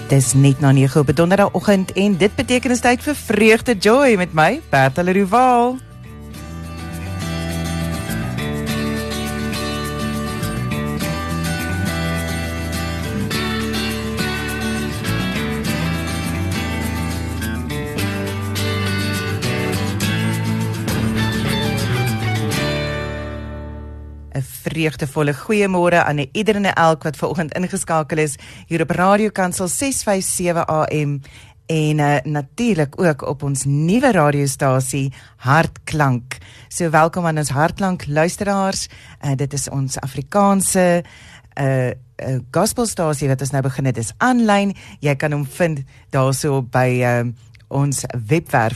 Dis net na 9 op 'n donderdagoggend en dit beteken is tyd vir Vreugde Joy met my, Bertha Leroux. 'n vreugdevolle goeiemôre aan ieder en elk wat vanoggend ingeskakel is hier op Radio Kansel 657 AM en natuurlik ook op ons nuwe radiostasie Hartklank. So welkom aan ons Hartklank luisteraars. Dit is ons Afrikaanse gospelstasie wat ons nou begin het. Dit is aanlyn. Jy kan hom vind daarso by ons webwerf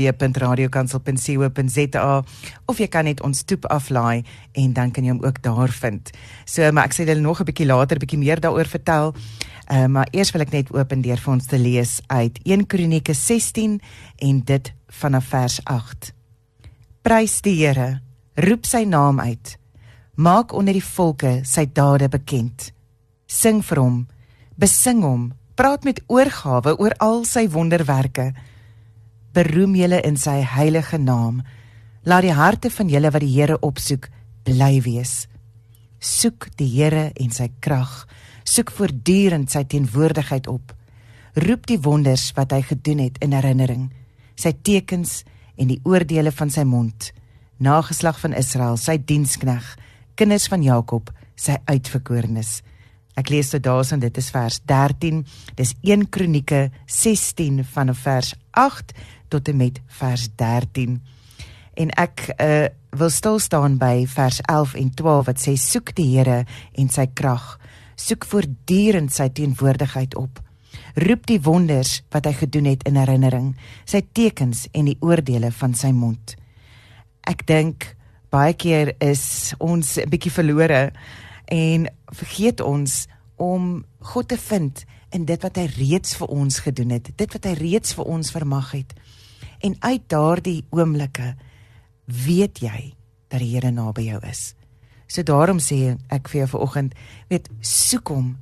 www.radiokansel.co.za of jy kan net ons toep aflaai en dan kan jy hom ook daar vind. So, maar ek sê julle nog 'n bietjie later, 'n bietjie meer daaroor vertel. Maar eers wil ek net open deur vir ons te lees uit 1 Kronieke 16 en dit vanaf vers 8. Prys die Here, roep sy naam uit, maak onder die volke sy dade bekend. Sing vir hom, besing hom, praat met oorgawe oor al sy wonderwerke. Beroem julle in sy heilige naam. Laat die harte van julle wat die Here opsoek, bly wees. Soek die Here en sy krag. Soek voortdurend sy teenwoordigheid op. Roep die wonders wat hy gedoen het in herinnering. Sy tekens en die oordeele van sy mond. Nageslag van Israel, sy dienskneg. Kinders van Jakob, sy uitverkorenes. Ek lees tot daarson, dit is vers 13, dis 1 Kronieke 16 vanaf vers 8 tot en met vers 13. En ek wil stilstaan by vers 11 en 12 wat sê, soek die Here en sy krag, soek voortdurend sy teenwoordigheid op, roep die wonders wat hy gedoen het in herinnering, sy tekens en die oordeele van sy mond. Ek dink, baie keer is ons 'n bietjie verlore, en vergeet ons om God te vind in dit wat hy reeds vir ons gedoen het, dit wat hy reeds vir ons vermag het. En uit daardie oomblikke weet jy dat die Here naby jou is. So daarom sê ek vir jou vanoggend, soek hom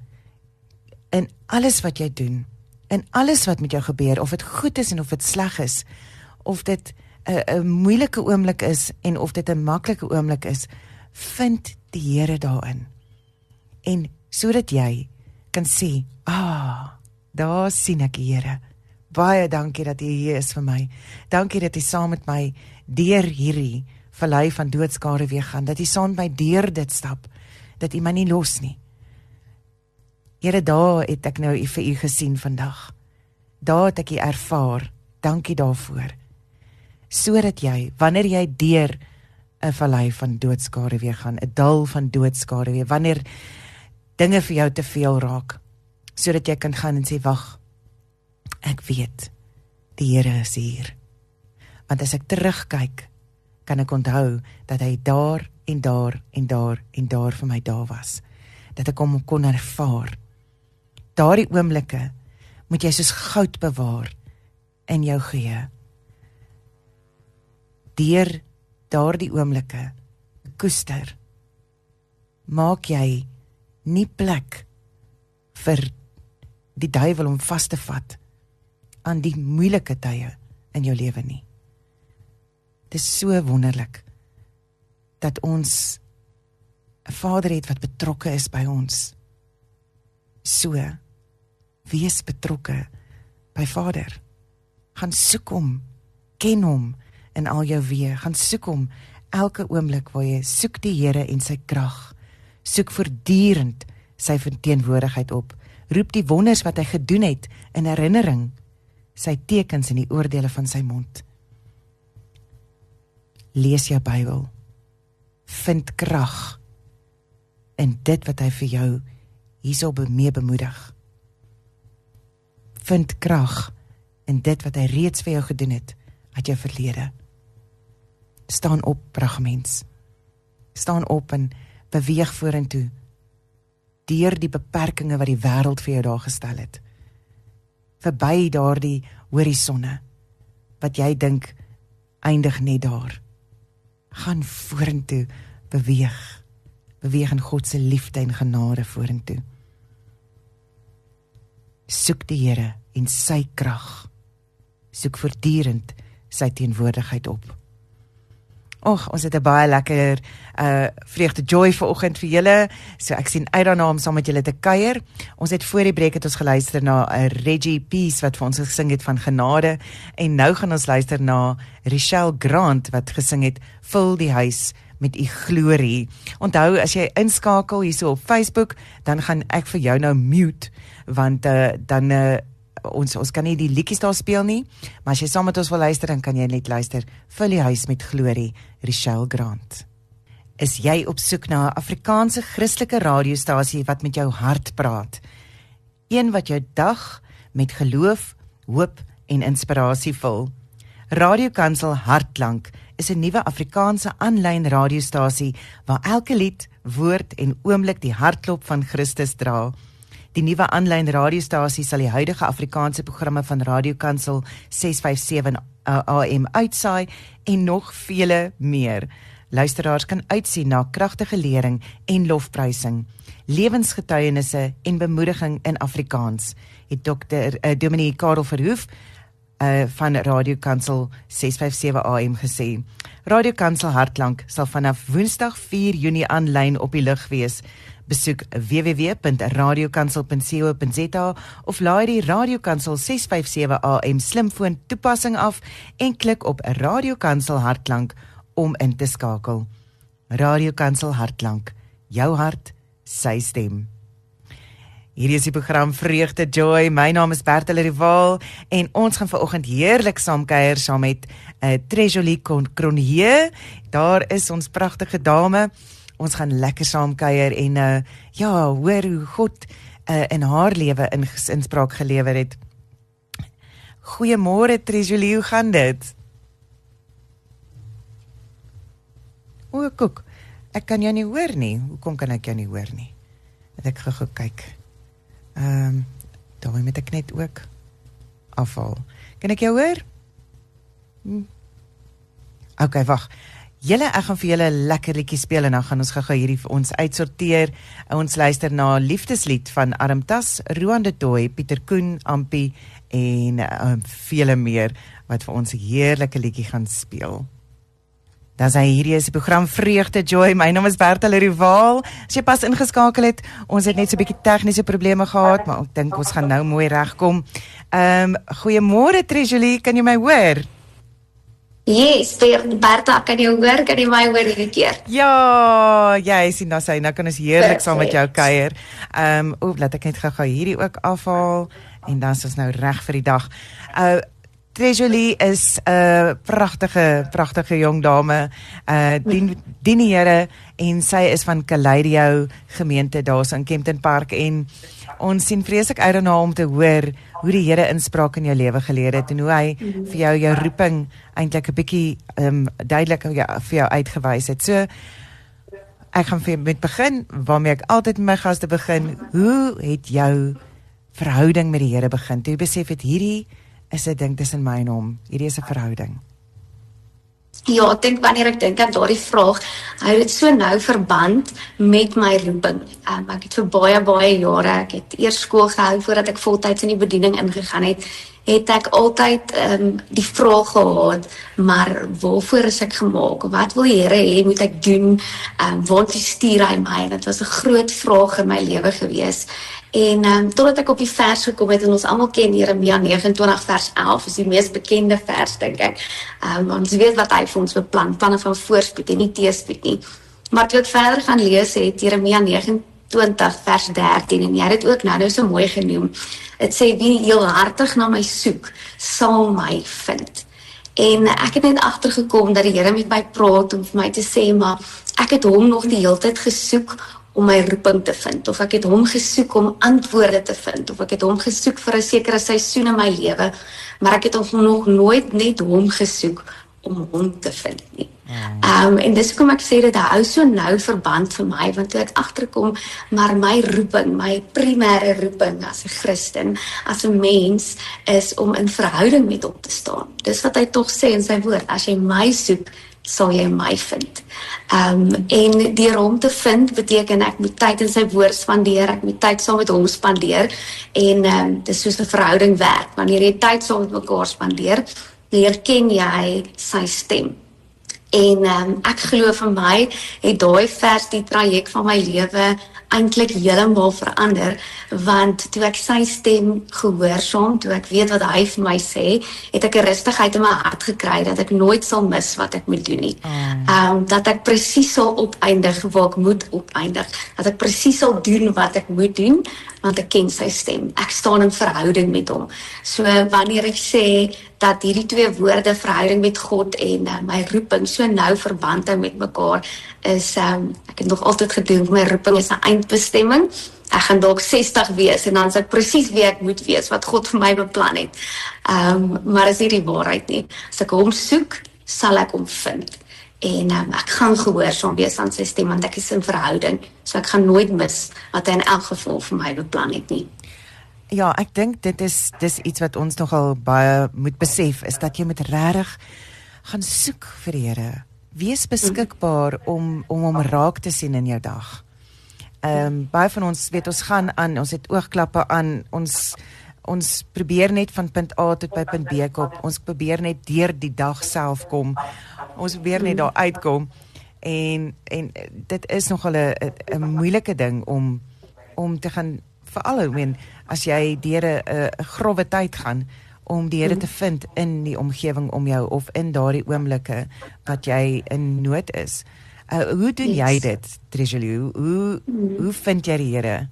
in alles wat jy doen, in alles wat met jou gebeur, of dit goed is en of dit sleg is, of dit 'n moeilike oomblik is en of dit 'n maklike oomblik is, vind die Here daarin. En sodat jy kan sê, daar sien ek die Here. Baie dankie dat hy hier is vir my. Dankie dat hy saam met my deur hierdie vallei van doodskade weer gaan, dat hy saam met my deur dit stap, dat hy my nie los nie. Here, daar het ek nou vir u gesien vandag. Daar het ek u ervaar. Dankie daarvoor. Sodat jy, wanneer jy deur 'n vallei van doodskade weer gaan, 'n dal van doodskade weer, wanneer dinge vir jou te veel raak, sodat jy kan gaan en sê, wag, ek weet, die Here is hier. Want as ek terugkyk, kan ek onthou dat hy daar en daar en daar en daar vir my daar was. Dat ek hom kon ervaar. Daardie oomblikke moet jy soos goud bewaar in jou geheue. Deur daardie oomblikke koester, maak jy nie plek vir die duiwel om vas te vat aan die moeilike tye in jou lewe nie. Dit is so wonderlik dat ons 'n Vader het wat betrokke is by ons. So, wees betrokke by Vader. Gaan soek hom, ken hom in al jou weë, gaan soek hom elke oomblik waar jy soek die Here en sy krag. Soek voortdurend sy teenwoordigheid op. Roep die wonders wat hy gedoen het in herinnering, sy tekens en die oordeele van sy mond. Lees jou Bybel. Vind krag in dit wat hy vir jou hierso mee bemoedig. Vind krag in dit wat hy reeds vir jou gedoen het uit jou verlede. Staan op, bragmens. Staan op en beweeg vorentoe, deur die beperkinge wat die wêreld vir jou daar gestel het. Verby daardie horisonne, wat jy dink, eindig net daar. Gaan vorentoe, beweeg in God se liefde en genade vorentoe. Soek die Here en sy krag. Soek voortdurend sy teenwoordigheid op. Och, ons het 'n baie lekker vreugde joy vanoggend vir julle. So ek sien uit daarna om saam met julle te kuier. Ons het voor die breek het ons geluister na 'n Reggie Peace wat vir ons gesing het van genade en nou gaan ons luister na Richelle Grant wat gesing het Vul die huis met u glorie. Onthou as jy inskakel hierso op Facebook, dan gaan ek vir jou nou mute want dan ons kan nie die liedjies daar speel nie, maar as jy saam met ons wil luister, dan kan jy net luister, Vul die huis met glorie, Richelle Grant. Is jy op soek na 'n Afrikaanse Christelike radiostasie wat met jou hart praat? Een wat jou dag met geloof, hoop en inspirasie vul. Radio Kansel Hartklank is 'n nuwe Afrikaanse aanlyn radiostasie waar elke lied, woord en oomblik die hartklop van Christus dra. Die nuwe aanlyn radiostasie sal die huidige Afrikaanse programme van Radio Kansel 657 AM uitsaai en nog vele meer. Luisteraars kan uitsien na kragtige lering en lofprysing, lewensgetuienisse en bemoediging in Afrikaans, het Dominee Karel Verhoef van Radio Kansel 657 AM gesê. Radio Kansel Hartklank sal vanaf Woensdag 4 Junie aanlyn op die lug wees. Besoek www.radiokansel.co.za of laai die Radio Kansel 657 AM slimfoon toepassing af en klik op Radio Kansel Hartklank om in te skakel. Radio Kansel Hartklank, jou hart, sy stem. Hierdie is die program Vreugde Joy. My naam is Bertel Rival en ons gaan vanoggend heerlik saamkuier saam met Trejolie Cronje. Daar is ons pragtige dame. Ons gaan lekker saamkuier en hoor hoe God in haar lewe inspraak gelewer het. Goeiemôre Trejolie, hoe gaan dit? O, koek, ek kan jou nie hoor nie. Hoekom kan ek jou nie hoor nie? Het ek gou kyk. Daai moet ek net ook afhaal. Kan ek jou hoor? Okay, wag. Ek gaan vir julle lekker liedjie speel en dan gaan ons gou hierdie vir ons uitsorteer. Ons luister na Liefdeslied van Armtas, Roan de Tooi, Pieter Koen, Ampie en vele meer wat vir ons 'n heerlike liedjie gaan speel. Dan sê hierdie is die program Vreugde Joy. My naam is Bertel Rival. As jy pas ingeskakel het, ons het net so 'n bietjie tegniese probleme gehad, maar ek dink ons gaan nou mooi regkom. Goeiemôre Trejolie, kan jy my hoor? Yes, Berta, kan jy hoor? Kan jy my hoor hierdie keer? Ja, jy sien nou sê, nou kan ons heerlik saam met jou kuier. Laat ek net gou hierdie ook afhaal en dan is ons nou reg vir die dag. Trejolie is 'n pragtige jong dame, dien die Here en sy is van Kaleidio gemeente daar in Kempton Park en ons sien vreeslik uit daarna om te hoor hoe die Here inspraak in jou lewe geleer het en hoe hy vir jou roeping eintlik 'n bietjie duidelik vir jou uitgewys het. So ek gaan met begin waarmee ek altyd met my gaste begin. Hoe het jou verhouding met die Here begin? Toe jy besef het hierdie is 'n ding tussen my en hom. Hierdie is 'n verhouding. Ja, ek dink wanneer ek dink aan daardie vraag, hou dit so nou verband met my roeping. Ek het vir baie jare, ek het eers skool gehou voordat ek voltyds in die bediening ingegaan het ek altyd die vraag gehad, maar waarvoor is ek gemaak? Wat wil die Here hê moet ek doen? Waartoe stuur hy my? Dit was 'n groot vraag in my lewe gewees. En totdat ek op die vers gekom het, en ons almal ken Jeremia 29 vers 11, is die mees bekende vers, dink ek. Ons weet wat hy vir ons beplan, planne van voorspoed en nie teëspoed nie. Maar toe ek verder gaan lees het, Jeremia 29 vers 13, en jy het dit ook nou so mooi genoem, het sê, wie heelhartig na my soek, sal my vind. En ek het net agtergekom dat die Here met my praat om vir my te sê, maar ek het hom nog die hele tyd gesoek om my roeping te vind, of ek het hom gesoek om antwoorde te vind, of ek het hom gesoek vir 'n sekere seisoen in my lewe, maar ek het nog nooit net hom gesoek om hom te vind nie. En dis hoekom ek sê dit hou so nou verband vir my, want toe ek agterkom, maar my roeping, my primêre roeping as 'n Christen, as 'n mens, is om in verhouding met hom te staan. Dis wat hy tog sê in sy woord, as jy my soek, sal jy my vind. En deur hom te vind beteken ek moet tyd in sy woord spandeer, ek moet tyd saam met hom spandeer en dis soos 'n verhouding werk. Wanneer jy tyd saam met mekaar spandeer, leer ken jy sy stem. En ek glo vir my het daai vers die traject van my lewe eintlik heeltemal verander, want toe ek sy stem gehoorsaam, toe ek weet wat hy vir my sê, het ek 'n rustigheid in my hart gekry dat ek nooit sal mis wat ek moet doen nie. Dat ek presies sal opeindig waar ek moet opeindig, dat ek presies sal doen wat ek moet doen, want ek ken sy stem. Ek staan in verhouding met hom. So wanneer ek sê dat hierdie twee woorde, verhouding met God en my roeping so nou verband hou met mekaar, is ek het nog altyd gedink my roeping is 'n eindbestemming. Ek gaan dalk 60 wees en dan is ek presies wie ek moet wees, wat God vir my beplan het. Maar is nie die waarheid nie. As ek hom soek, sal ek hom vind. En ek gaan gehoorsaam wees aan sy stem, want ek is in verhouding, so ek gaan nooit mis wat hy in elk geval vir my beplan het nie. Ja, ek dink dis iets wat ons nogal baie moet besef, is dat jy moet regtig gaan soek vir die Here. Wees beskikbaar om hom raak te sien in jou dag. Baie van ons weet, ons gaan aan, ons het oogklappe aan, ons probeer net van punt A tot by punt B kom, ons probeer net deur die dag self kom, ons probeer net daar uitkom, en dit is nogal 'n moeilike ding om te gaan, veral as jy deur 'n growwe tyd gaan, om die Here te vind in die omgewing om jou, of in daardie oomblikke wat jy in nood is. Hoe doen jy dit, Treasulie? Hoe vind jy die Here?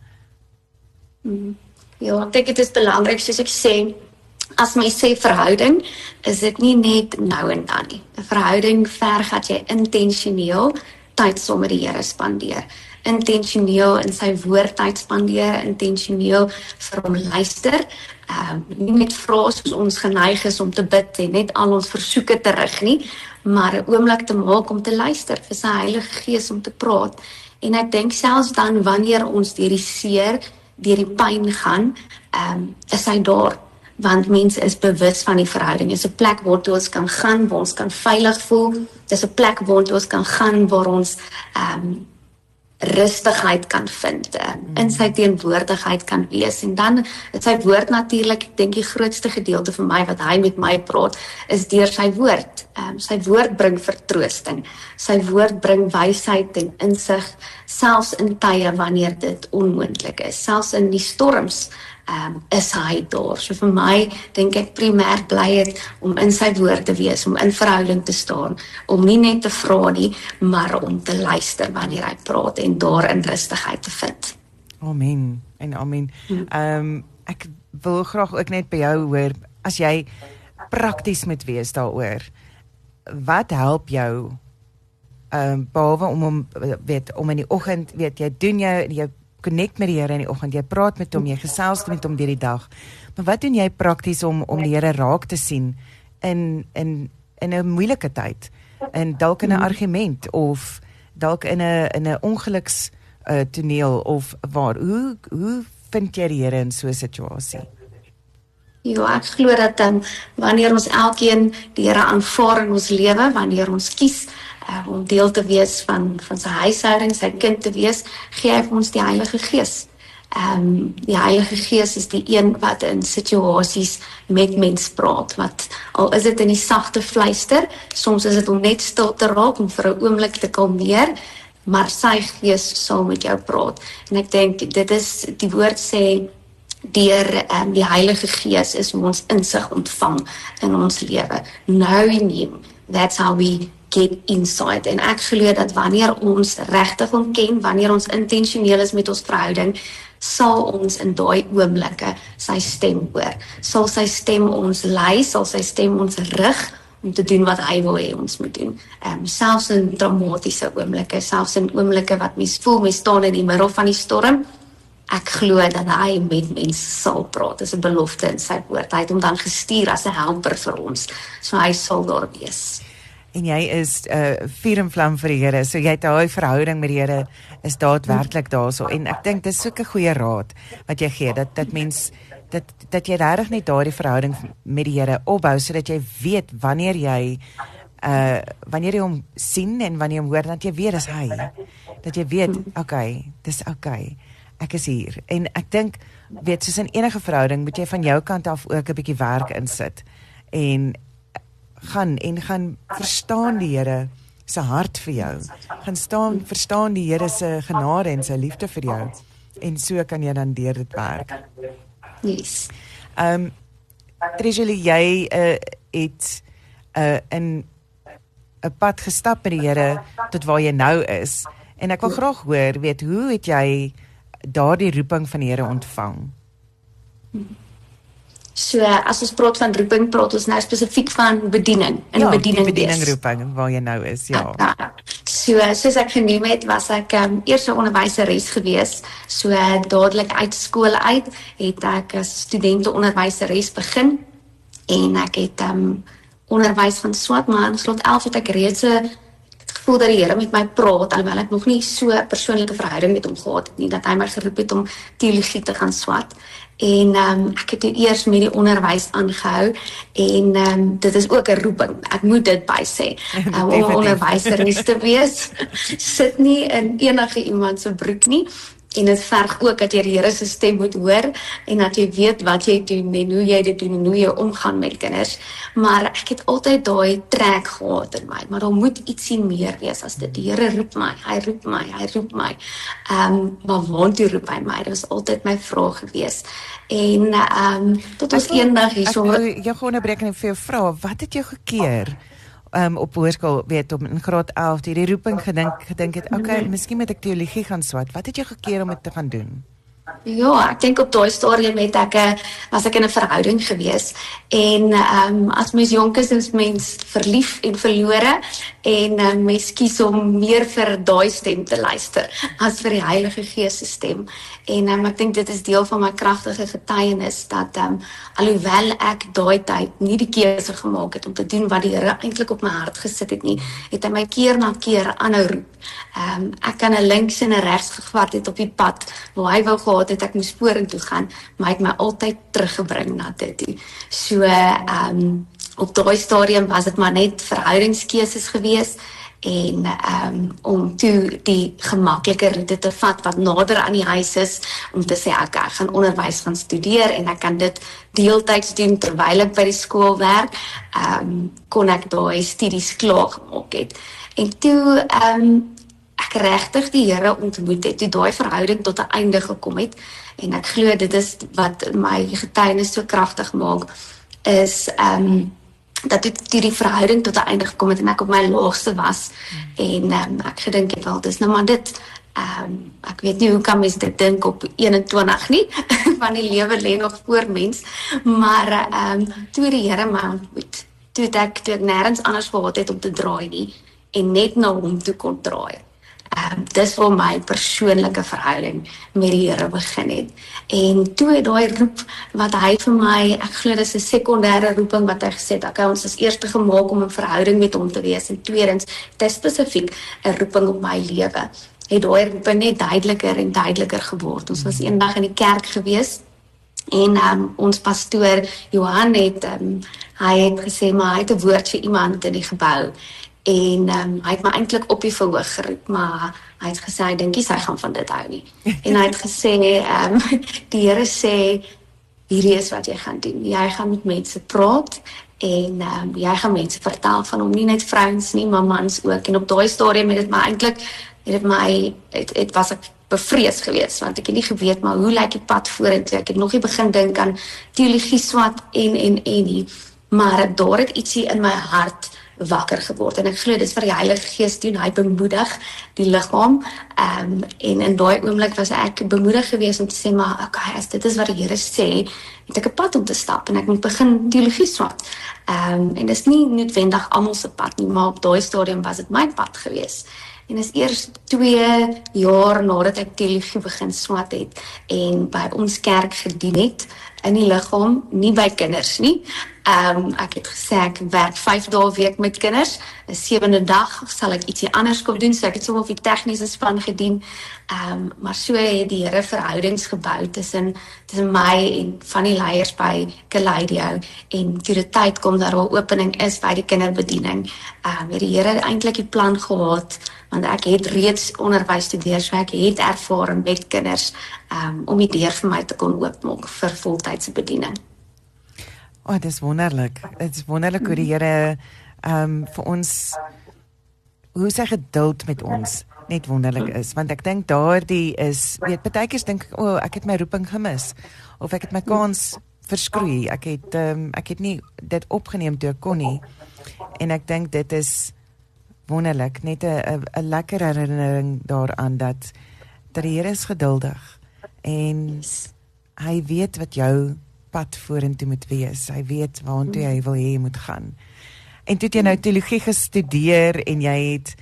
Ja, ek dink dit is belangrik, soos ek sê, as my sê verhouding, is dit nie net nou en dan nie. 'n Verhouding verg dat jy intentioneel tyd saam met die Here spandeer. Intentioneel in sy woord tyd spandeer, intentioneel vir hom luister, nie net vra soos ons geneig is om te bid en net al ons versoeke terug nie, maar 'n oomblik te maak om te luister vir sy Heilige Gees om te praat. En ek dink selfs dan wanneer ons deur die seer, deur die pyn gaan, is hy daar, want mense is bewus van die verhouding. Dit is 'n plek waar ons kan gaan, waar ons kan veilig voel. Dit is 'n plek waar ons kan gaan waar ons rustigheid kan vind, in sy teenwoordigheid kan wees. En dan is sy woord natuurlik, ek dink die grootste gedeelte vir my wat hy met my praat, is deur sy woord. Sy woord bring vertroosting. Sy woord bring wysheid en insig, selfs in tye wanneer dit onmoontlik is. Selfs in die storms is hy daar. So vir my, dink ek primêr bly het om in sy woord te wees, om in verhouding te staan, om nie net te vra nie, maar om te luister wanneer hy praat en daar in rustigheid te vind. Amen en amen. Ek wil graag ook net by jou hoor, as jy prakties moet wees daaroor, wat help jou, behalwe om in die oggend, jy doen jy connect met die Here in die oggend, jy praat met hom, jy gesels met hom deur die dag, maar wat doen jy prakties om die Here raak te sien in 'n moeilike tyd, en dalk in 'n argument, of dalk in 'n ongeluks toneel, of waar, hoe vind jy die Here in so 'n situasie? Ja, ek glo dat wanneer ons elkeen die Here aanvaar in ons lewe, wanneer ons kies om deel te wees van sy huishouding, sy kind te wees, gee hy vir ons die Heilige Gees. Die Heilige Gees is die een wat in situasies met mens praat, wat al is dit in die sagte fluister, soms is dit om net stil te raak, om vir 'n oomblik te kalmeer, maar sy Gees sal met jou praat. En ek dink, dit is, die woord sê, deur die Heilige Gees is ons insig ontvang in ons lewe. Knowing him, that's how we get insight. En ek glo dat wanneer ons regtig hom ken, wanneer ons intentioneel is met ons verhouding, sal ons in daai oomblikke sy stem hoor. Sal sy stem ons lei, sal sy stem ons rig om te doen wat hy wil hê ons moet doen. Selfs in dramatiese oomblikke, selfs in oomblikke wat mens voel, mens staan in die middel van die storm, ek glo dat hy met mense sal praat. Dit is 'n belofte in sy woord. Hy het hom dan gestuur as 'n helper vir ons. So hy sal daar wees. En jy is vuur en vlam vir die Here, so jy het 'n hoë verhouding met die Here, is daadwerklik daarso. En ek dink dis so 'n goeie raad wat jy gee, dat jy regtig net daardie verhouding met die Here opbou, sodat jy weet wanneer jy wanneer jy hom sien en wanneer jy hom hoor, dat jy weet, dis hy. Dat jy weet, okay, dis okay. Ek is hier. En ek dink, weet, soos in enige verhouding, moet jy van jou kant af ook 'n bietjie werk insit. En gaan verstaan die Here se hart vir jou. Verstaan die Here se genade en sy liefde vir jou. En so kan jy dan deur dit werk. Yes. Treasury, jy het in 'n pad gestap met die Here tot waar jy nou is. En ek wil graag hoor, weet, hoe het jy daardie roeping van die Here ontvang? So, as ons praat van roeping, praat ons nou spesifiek van bediening. Ja, die bedieningroeping waar jy nou is, ja. So, soos ek genoem het, was ek eers 'n onderwyseres gewees. So, dadelik uit skool uit, het ek as studenteonderwyseres begin. En ek het onderwys van swat, maar in slot 11 het ek reeds gevoel dat die Here met my praat, alhoewel ek nog nie so 'n persoonlike verhouding met hom gehad het nie, dat hy my geroep het om teologie te gaan swat. En ek het toe eers met die onderwys aangehou en dit is ook 'n roeping. Ek moet dit bysê. Om 'n onderwyseres te wees, sit nie in enige iemand se broek nie. En dit verg ook dat jy die Here se stem moet hoor en dat jy weet wat jy doen en hoe jy dit doen en hoe jy omgaan met kinders. Maar ek het altyd daai trek gehad in my, maar daar moet ietsie meer wees as dit. Die Here roep my, hy roep my, hy roep my. Maar waartoe roep hy my? Dit was altyd my vraag gewees. En tot ons eendag hierso. Ek jou onderbreek en vir jou vra, wat het jou gekeer? Op hoërskool, weet, om in graad 11 die roeping gedink het, okay, miskien moet ek teologie gaan swat. Wat het jou gekeer om dit te gaan doen? Ja, ek dink op daai stadium was ek in 'n verhouding gewees en as mens jonk is mens verlief en verlore en mens kies om meer vir daai stem te luister as vir die Heilige Gees se stem. En ek dink dit is deel van my kragtige getuienis dat alhoewel ek daai tyd nie die keuse gemaak het om te doen wat die Here eintlik op my hart gesit het nie, het hy my keer na keer aanhou roep. Ek kan 'n links en 'n regs gevat het op die pad waar hy wou gehad het ek moes vorentoe gaan, maar hy het my altyd teruggebring na dit toe. So op daai stadium was dit maar net verhoudingskeuses gewees en om toe die gemaklike roete te vat wat nader aan die huis is, om te sê ek gaan onderwys gaan studeer en ek kan dit deeltyds doen terwyl ek by die skool werk, kon ek daai studies klaar gemaak het. En toe ek regtig die Here ontmoet het, toe daai verhouding tot 'n einde gekom het, en ek glo dit is wat my getuienis so kragtig maak, is dat toe die verhouding tot 'n einde gekom het en ek op my laagste was en ek gedink het wel, dis nou maar dit. Ek weet nie hoe kan mens dit dink op 21 nie, want die lewe lê nog voor mens, maar toe die Here my ontmoet, toe ek nêrens anders gehad het om te draai nie, en net na hom toe kon draai. Dis waar my persoonlike verhouding met die Here begin het. En toe daai roep wat hy vir my, ek glo dis 'n sekondêre roeping wat hy gesê het, okay, ons is eerste gemaak om 'n verhouding met hom te wees, en tweedens, dit is spesifiek 'n roeping op my lewe. Het daai roeping net duideliker en duideliker geword. Ons was eendag in die kerk gewees, en ons pastoor Johan hy het gesê, maar hy het 'n woord vir iemand in die gebou. En hy het my eintlik op die verhoog geroep, maar hy het gesê, hy dink nie sy gaan van dit hou nie. En hy het gesê, die Here sê, hierdie is wat jy gaan doen. Jy gaan met mense praat, en jy gaan mense vertel van hom, nie net vrouens nie, maar mans ook. En op daai stadium het dit was ek bevrees geweest, want ek het nie geweet, maar hoe lyk die pad vorentoe? Ek het nog nie begin dink aan teologie swat en nie, maar daar het ietsie in my hart wakker geword, en ek glo dis vir die Heilige Gees doen, hy bemoedig die liggaam, en in daai oomblik was ek bemoedig geweest om te sê, maar okay, as dit is wat die Here sê, het ek 'n pad om te stap, en ek moet begin teologie swat, en dis nie noodwendig almal se pad nie, maar op daai stadium was dit my pad geweest. En is eers 2 jaar nadat ek teologie begin swat het, en by ons kerk gedien het, in die liggaam, nie by kinders nie, Ek het gesê ek werk 5 dae 'n week met kinders. 'n 7de dag sal ek ietsie anders kom doen, so ek het sommer op die tegniese span gedien. Maar so het die Here verhoudings gebou tussen my en van die leiers by Kaleido, en toe die tyd kom dat daar 'n opening is by die kinderbediening, het die Here eintlik die plan gehad, want ek het reeds onderwys studeer, so ek het ervaring met kinders, om die deur vir my te kon oopmaak vir voltydse bediening. Dit is wonderlik. Dit is wonderlik hoe die Here vir ons, hoe sy geduld met ons net wonderlik is, want ek dink daardie is, partykeer dink ek, ek het my roeping gemis, of ek het my kans verskroei, ek het nie dit opgeneem toe ek kon nie, en ek dink dit is wonderlik, net 'n lekker herinnering daaraan dat die Here is geduldig, en hy weet wat jou pad vorentoe moet wees, hy weet waartoe hy wil hê jy moet gaan. En toe het jy nou teologie gestudeer, en jy het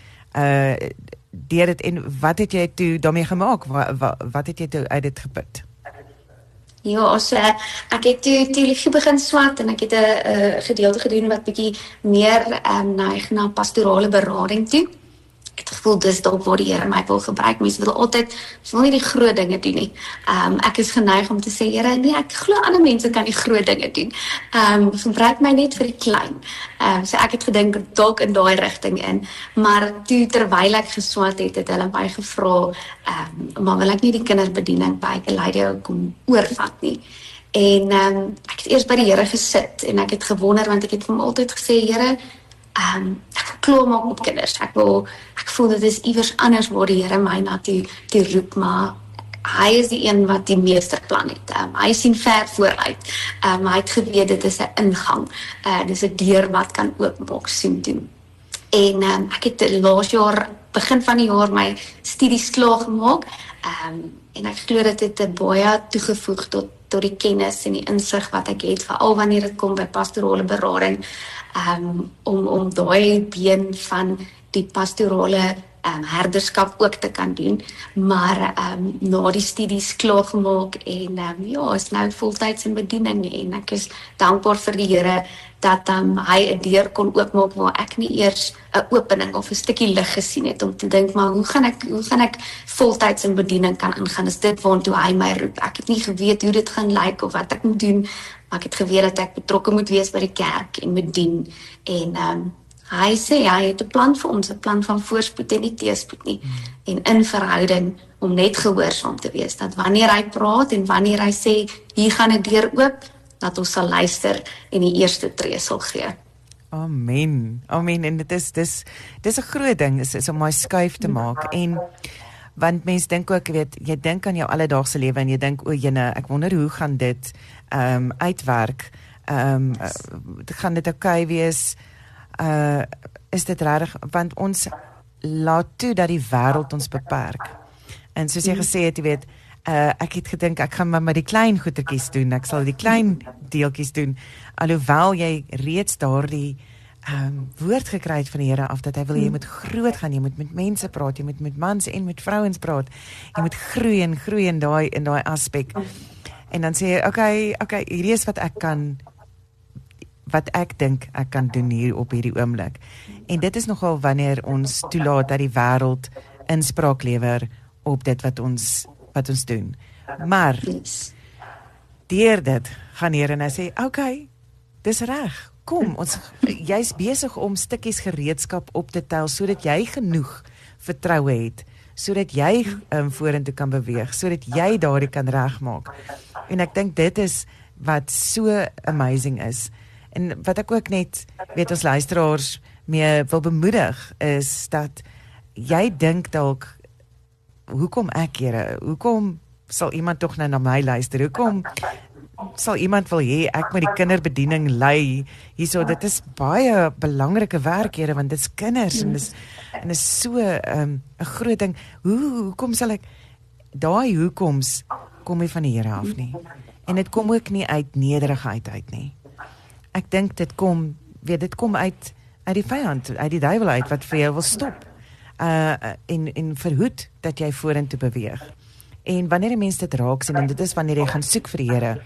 deur dit, en wat het jy toe daarmee gemaak? Wat het jy toe uit dit geput? Ja, ek het toe teologie begin swat, en ek het 'n gedeelte gedoen wat bietjie meer neig na pastorale berading toe. Ek het gevoel dis dalk waar die Here my wil gebruik. Mense wil nie die groot dinge doen nie. Ek is geneig om te sê, Here, nee, ek glo ander mense kan die groot dinge doen. Gebruik my net vir die klein. So ek het gedink dalk in daai rigting in, maar toe terwyl ek geswat het hulle my gevra, maar wil ek nie die kinderbediening by Kaleido kom oorvat nie. En ek het eers by die Here gesit, en ek het gewonder, want ek het vir hom altyd gesê, Here, ek glo maak op kinders. Ek voel dit is iewers anders waar die Here my na toe roep, maar hy is die een wat die meesterplan het. Hy sien ver vooruit. Hy het geweet dit is 'n ingang. Dis 'n deur wat kan oopmaak soontoe. En ek het laas jaar, begin van die jaar, my studies klaar gemaak. En ek glo dit het baie toegevoeg tot die kennis en die insig wat ek het, veral wanneer dit kom by pastorale berading, om daai been van die pastorale herderskap ook te kan doen, maar na die studies klaar gemaak, en is nou voltyds in bediening, en ek is dankbaar vir die Here dat hy 'n deur kon oopmaak waar ek nie eers 'n opening of 'n stukkie lig gesien het, om te dink, maar hoe gaan ek voltyds in bediening kan ingaan, is dit waartoe hy my roep. Ek het nie geweet hoe dit gaan lyk of wat ek moet doen, maar ek het geweet dat ek betrokke moet wees by die kerk en moet dien, en hy sê, hy het 'n plan vir ons, 'n plan van voorspoed en nie teëspoed nie, en in verhouding om net gehoorsaam te wees, dat wanneer hy praat en wanneer hy sê, hier gaan 'n deur oop, dat ons sal luister en die eerste tree sal gee. Amen, amen, en dit is 'n groot ding, is om my skuif te maak, en want mense dink ook, jy dink aan jou alledaagse lewe, en jy dink, jene, ek wonder hoe gaan dit uitwerk, gaan dit okay wees, is dit regtig, want ons laat toe dat die wêreld ons beperk, en soos jy gesê het, jy weet, ek het gedink, ek gaan maar die klein goetertjies doen, ek sal die klein deeltjies doen, alhoewel jy reeds daardie woord gekry het van die Here af, dat hy wil, jy moet groot gaan, jy moet met mense praat, jy moet met mans en met vrouens praat, jy moet groei in daai aspek, en dan sê jy, okay, hierdie is wat ek dink ek kan doen hier op hierdie oomblik, en dit is nogal wanneer ons toelaat dat die wêreld inspraak lewer op dit wat ons doen, maar deur dit gaan Here en hy sê, okay, dis reg, kom, jy's besig om stukkies gereedskap op te tel, sodat jy genoeg vertroue het, sodat jy vorentoe kan beweeg, sodat jy daardie kan regmaak, en ek dink dit is wat so amazing is, en wat ek ook net, weet ons luisteraars, mee wil bemoedig, is dat jy dink dalk, hoekom ek, Here, hoekom sal iemand tog nou na my luister, hoekom sal iemand wil hê, ek moet die kinderbediening lei, hierso, dit is baie belangrike werk, Here, want dit is kinders, en dit is so 'n groot ding, hoekom sal ek, daai hoekoms, kom nie van die Here af nie, en dit kom ook nie uit nederigheid uit nie, ek dink dit kom uit die vyand, uit die duiwel uit, wat vir jou wil stop, en verhoed, dat jy vorentoe beweeg, en wanneer die mens dit raak sien, en dit is wanneer jy gaan soek vir die Here,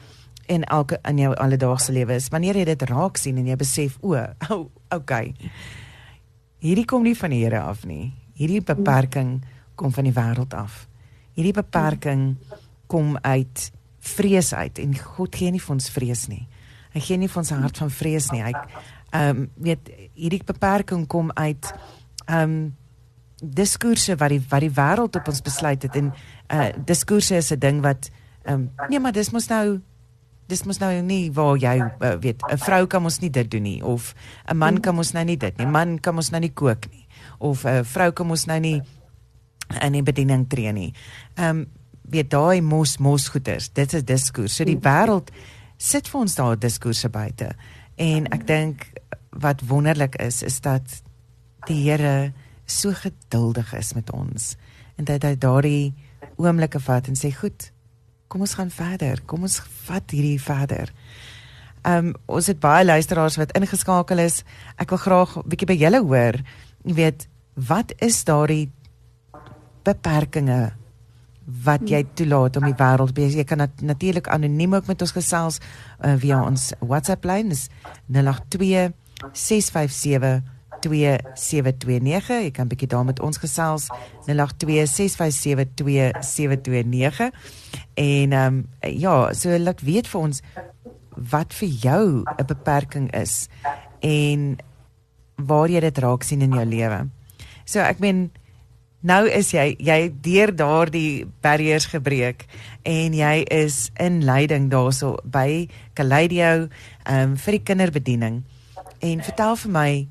in jou alledaagse lewe is, wanneer jy dit raak sien en jy besef, okay, hierdie kom nie van die Here af nie. Hierdie beperking kom van die wêreld af. Hierdie beperking kom uit vrees uit, en God gee nie vir ons vrees nie. Hy gee nie vir ons 'n hart van vrees nie. Hy hierdie beperking kom uit diskoerse wat die wêreld op ons besluit het, en diskoerse is 'n ding wat nee, maar dis mos nou nie waar jy weet, 'n vrou kan mos nie dit doen nie, of 'n man kan mos nou nie dit nie, 'n man kan mos nou nie kook nie, of 'n vrou kan mos nou nie in die bediening tree nie. Weet, daai mos goeders, dit is diskoers. So die wêreld sit vir ons daar diskoerse buite. En ek dink wat wonderlik is dat die Here so geduldig is met ons, en dat hy daardie oomblikke vat en sê, goed, kom ons gaan verder, kom ons vat hierdie verder. Ons het baie luisteraars wat ingeskakel is. Ek wil graag 'n bietjie by julle hoor, jy weet, wat is daardie beperkings wat jy toelaat om die wêreld te wees? Jy kan natuurlik anoniem ook met ons gesels via ons WhatsApp-lyn, is 082 657 2729. Jy kan bietjie daar met ons gesels, 082 657 2729. En ja, so laat weet vir ons wat vir jou 'n beperking is en waar jy dit raak sien in jou lewe. So ek meen, nou is jy deur daardie barriers gebreek en jy is in leiding daarso by Kaleido vir die kinderbediening. En vertel vir my,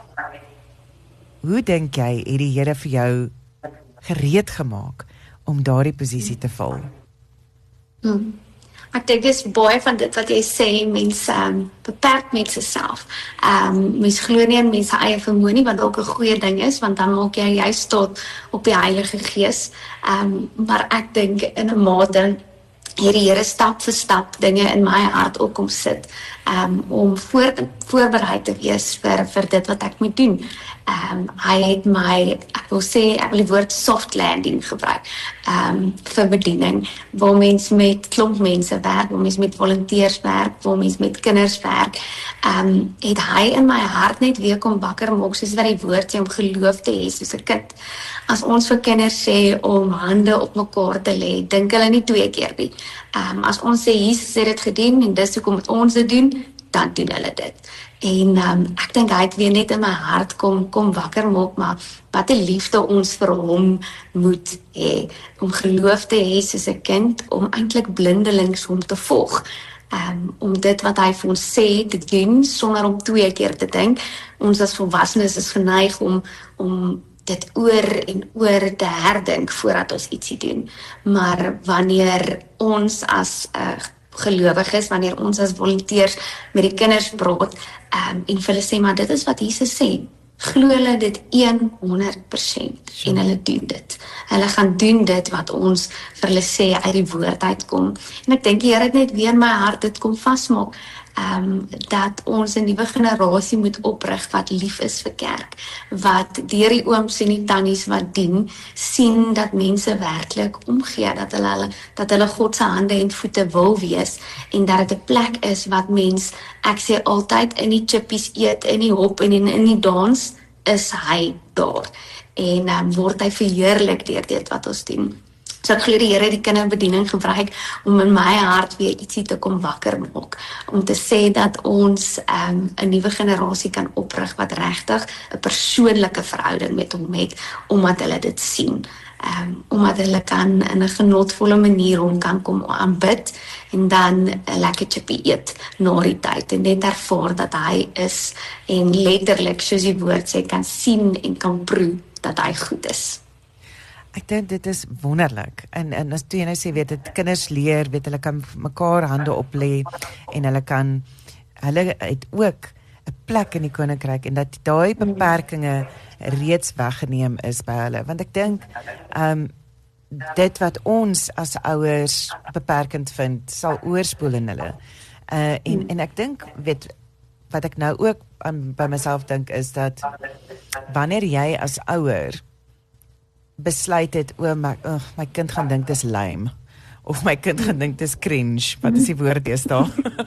hoe dink jy het die Here vir jou gereed gemaak om daardie posisie te vul? Ek dink dis baie van dit wat jy sê, mense beperk mense self. Mens glo nie in mense eie vermoë nie, wat dalk 'n goeie ding is, want dan maak jy juist tot op die Heilige Gees. Maar ek dink in 'n mate het die Here stap vir stap dinge in my hart ook kom sit, om voorberei te wees vir dit wat ek moet doen. Hy het my, ek wil die woord soft landing gebruik, vir bediening, waar mens met klomp mense werk, waar mens met volonteërs werk, waar mens met kinders werk, het hy in my hart net weer kom wakker maak, soos wat die woord sê, om geloof te hê soos 'n kind. As ons vir kinders sê om hande op mekaar te lê, dink hulle nie 2 keer nie. As ons sê Jesus het dit gedoen en dis hoekom moet ons dit doen, dan doen hulle dit. En ek dink hy het weer net in my hart kom wakker maak, maar wat 'n liefde ons vir hom moet hê, om geloof te hê soos 'n kind, om eintlik blindelings hom te volg, om dit wat hy vir ons sê te doen, sonder om 2 keer te dink. Ons as volwassenes is geneig om dit oor en oor te herdink voordat ons ietsie doen. Maar wanneer ons as gelowiges, wanneer ons as volonteërs met die kinders praat, en vir hulle sê, maar dit is wat Jesus sê, glo hulle dit 100% en hulle doen dit. Hulle gaan doen dit wat ons vir hulle sê uit die woord uitkom. En ek dink die Here het net weer in my hart dit kom vasmaak, dat ons 'n nuwe generasie moet oprig wat lief is vir kerk, wat deur die ooms en die tannies wat dien, sien dat mense werklik omgee, dat hulle God se hande en voete wil wees, en dat dit 'n plek is wat mens, ek sê altyd, in die chippies eet, in die hop en in die dans, is hy daar. En word hy verheerlik deur dit wat ons doen. So ek glo die Here die kinderbediening gebruik om in my hart weer ietsie te kom wakker maak, om te sê dat ons 'n nuwe generasie kan oprig wat regtig 'n persoonlike verhouding met hom het, omdat hulle dit sien, omdat hulle kan in 'n genotvolle manier hom kan kom aanbid en dan 'n lekker chippie eet na die tyd en net ervaar dat hy is en letterlik, soos die woord sê, kan sien en kan proe dat hy goed is. Ek dink dit is wonderlik. En as jy nou sê, weet dit, kinders leer, weet hulle kan mekaar hande op lê en hulle het ook 'n plek in die koninkryk, en dat daai beperkings reeds weggeneem is by hulle. Want ek dink dit wat ons as ouers beperkend vind, sal oorspoel in hulle. En ek dink, weet, wat ek nou ook by myself dink, is dat wanneer jy as ouer besluit het, my kind gaan dink dis lame, of my kind gaan dink dis cringe, wat is die woord deesdae?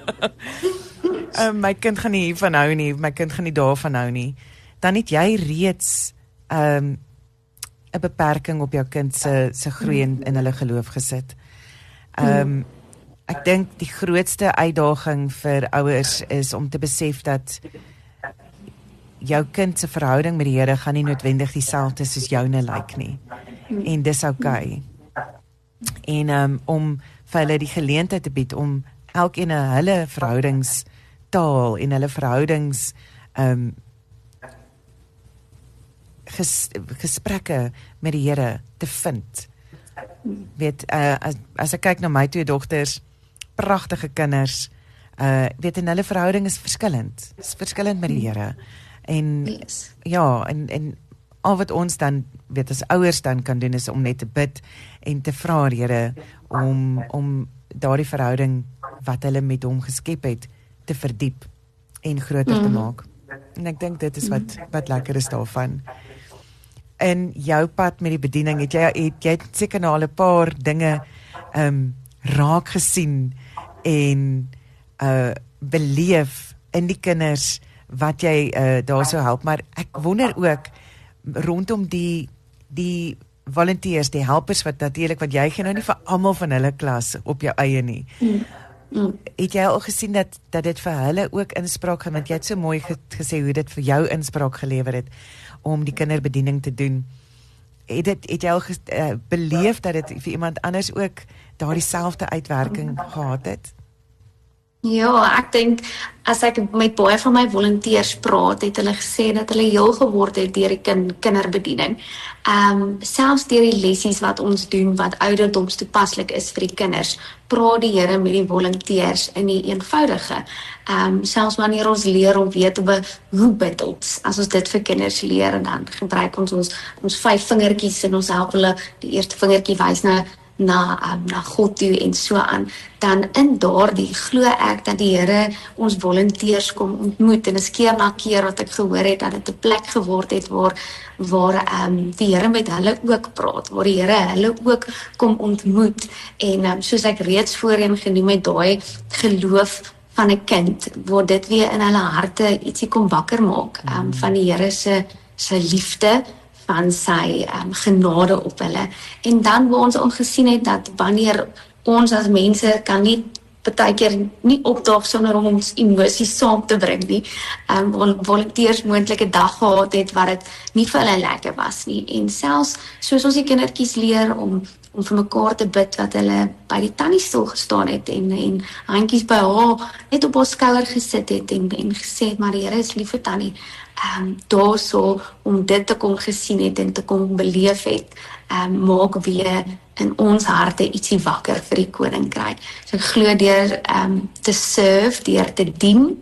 My kind gaan nie hiervan hou nie, my kind gaan nie daarvan hou nie, dan het jy reeds 'n beperking op jou kind se groei in hulle geloof gesit. Ek dink die grootste uitdaging vir ouers is om te besef dat jou kind se verhouding met die Here gaan nie noodwendig dieselfde soos joune lyk nie. En dis okay. En om vir hulle die geleentheid te bied om elkeen hulle verhoudingstaal en hulle verhoudings gesprekke met die Here te vind. Weet, as ek kyk na my 2 dogters, pragtige kinders, weet, en hulle verhouding is verskillend. Is verskillend met die Here. En ja, en al wat ons dan, weet, as ouers dan kan doen, is om net te bid en te vra die Here om daardie verhouding wat hulle met hom geskep het, te verdiep en groter te maak. En ek dink dit is wat lekker is daarvan. In jou pad met die bediening, het jy seker nou al 'n paar dinge raak gesien en beleef in die kinders wat jy daar sou help, maar ek wonder ook rondom die volunteers, die helpers wat natuurlik, want jy gaan nou nie vir almal van hulle klas op jou eie nie. Het jy al gesien dat dit vir hulle ook inspraak, want jy het so mooi gesê hoe dit vir jou inspraak gelewer het om die kinderbediening te doen. Het jy al beleef dat dit vir iemand anders ook daardie selfde uitwerking gehad het? Ja, ek dink as ek met baie van my volunteers praat, het hulle gesê dat hulle heel geword het deur die kinderbediening. Selfs deur die lessies wat ons doen, wat ouderdoms toepaslik is vir die kinders, praat die Here met die volunteers in die eenvoudige. Selfs wanneer ons leer om weet hoe bid ons, as ons dit vir kinders leer, en dan gebruik ons 5 vingertjies en ons help hulle die eerste vingertjie wys na God toe en so aan, dan in daardie glo ek dat die Here ons volunteers kom ontmoet, en is keer na keer wat ek gehoor het, dat dit 'n plek geword het waar die Here met hulle ook praat, waar die Here hulle ook kom ontmoet, en soos ek reeds voorheen genoem het, daai geloof van 'n kind, waar dit weer in hulle harte ietsie kom wakker maak, van die Here se liefde, van sy genade op hulle. En dan waar ons al gesien het dat wanneer ons as mense kan nie partykeer nie opdaag sonder om ons emosies saam te bring nie. Volunteers moontlike dag gehad het wat dit nie vir hulle lekker was nie. En selfs soos ons die kindertjies leer om vir mekaar te bid, wat hulle by die tannie stil gestaan het en handjies by haar net op haar skouer gesit het en gesê het, maar die Here is lief vir tannie. Daar so om dit te kom gesien het en te kom beleef het, maak weer in ons harte ietsie wakker vir die koninkryk. So ek glo deur te serve, deur te dien,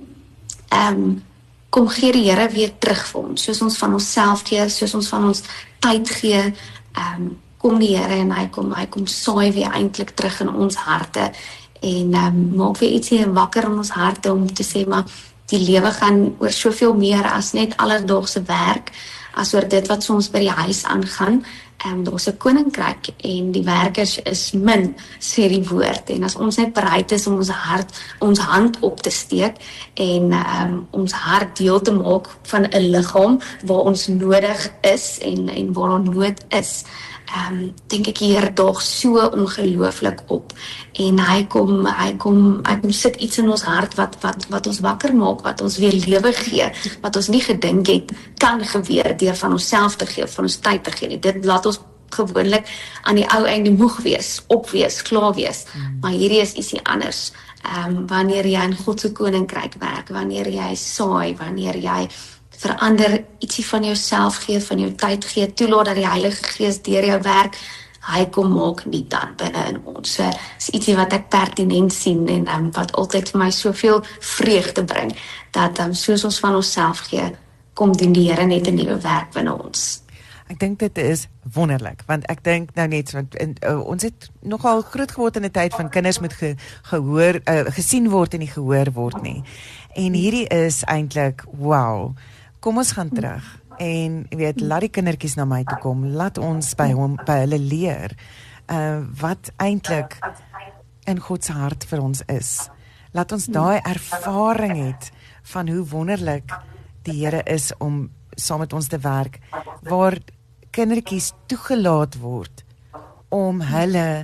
kom gee die Here weer terug vir ons, soos ons van onsself gee, soos ons van ons tyd gee, kom die Here en hy kom saai weer eintlik terug in ons harte en maak weer ietsie wakker in ons harte om te sê, maar die lewe gaan oor soveel meer as net alledaagse werk, as oor dit wat soms by die huis aangaan. Daar's 'n koninkryk en die werkers is min, sê die woord. En as ons net bereid is om ons hand op te steek en ons hart deel te maak van 'n liggaam waar ons nodig is en waar ons nood is, dink ek hier daag so ongelooflik op. En hy kom sit iets in ons hart wat ons wakker maak, wat ons weer lewe gee, wat ons nie gedink het kan gebeur deur van onsself te gee, van ons tyd te gee. Dit laat ons gewoonlik aan die ou einde moeg wees, opwees, klaar wees. Maar hierdie is ietsie anders. Wanneer jy in God se koninkryk werk, wanneer jy saai, wanneer jy verander, ietsie van jouself gee, van jou tyd gee, toelaat dat die Heilige Gees deur jou werk, hy kom maak nie dan binne in ons. So, is ietsie wat ek pertinent sien en wat altyd vir my soveel vreugde bring, dat soos ons van onsself gee, kom doen die Here net 'n nuwe werk binne ons. Ek dink dit is wonderlik, want ek dink nou net, want ons het nogal groot geword in 'n tyd van kinders moet gesien word en nie gehoor word nie. En hierdie is eintlik, wow, kom ons gaan terug en weet, laat die kindertjies na my toe kom, laat ons by hulle leer wat eintlik in God se hart vir ons is. Laat ons daai ervaring het van hoe wonderlik die Here is om saam met ons te werk, waar kindertjies toegelaat word om hulle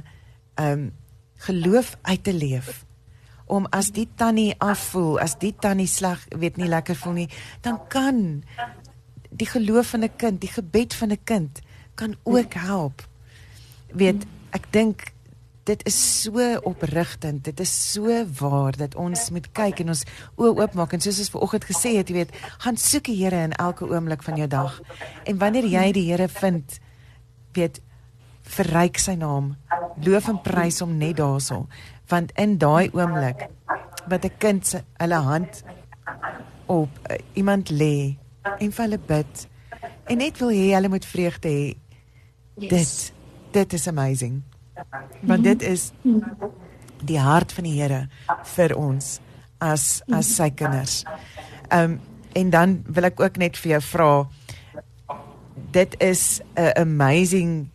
geloof uit te leef. Om as die tannie afvoel, as die tannie sleg, nie lekker voel nie, dan kan die geloof van 'n kind, die gebed van 'n kind, kan ook help. Ek dink, dit is so oprigtend, dit is so waar, dat ons moet kyk en ons oë oopmaak, en soos ons vanoggend gesê het, gaan soek die Here in elke oomblik van jou dag, en wanneer jy die Here vind, verryk sy naam, loof en prys hom net daarso, want in daai oomblik, wat 'n kind hulle hand op iemand lê, en vir hulle bid, en net wil hê, hulle moet vreugde hê, dit is amazing, want dit is die hart van die Here vir ons, as sy kinders. En dan wil ek ook net vir jou vra, dit is 'n amazing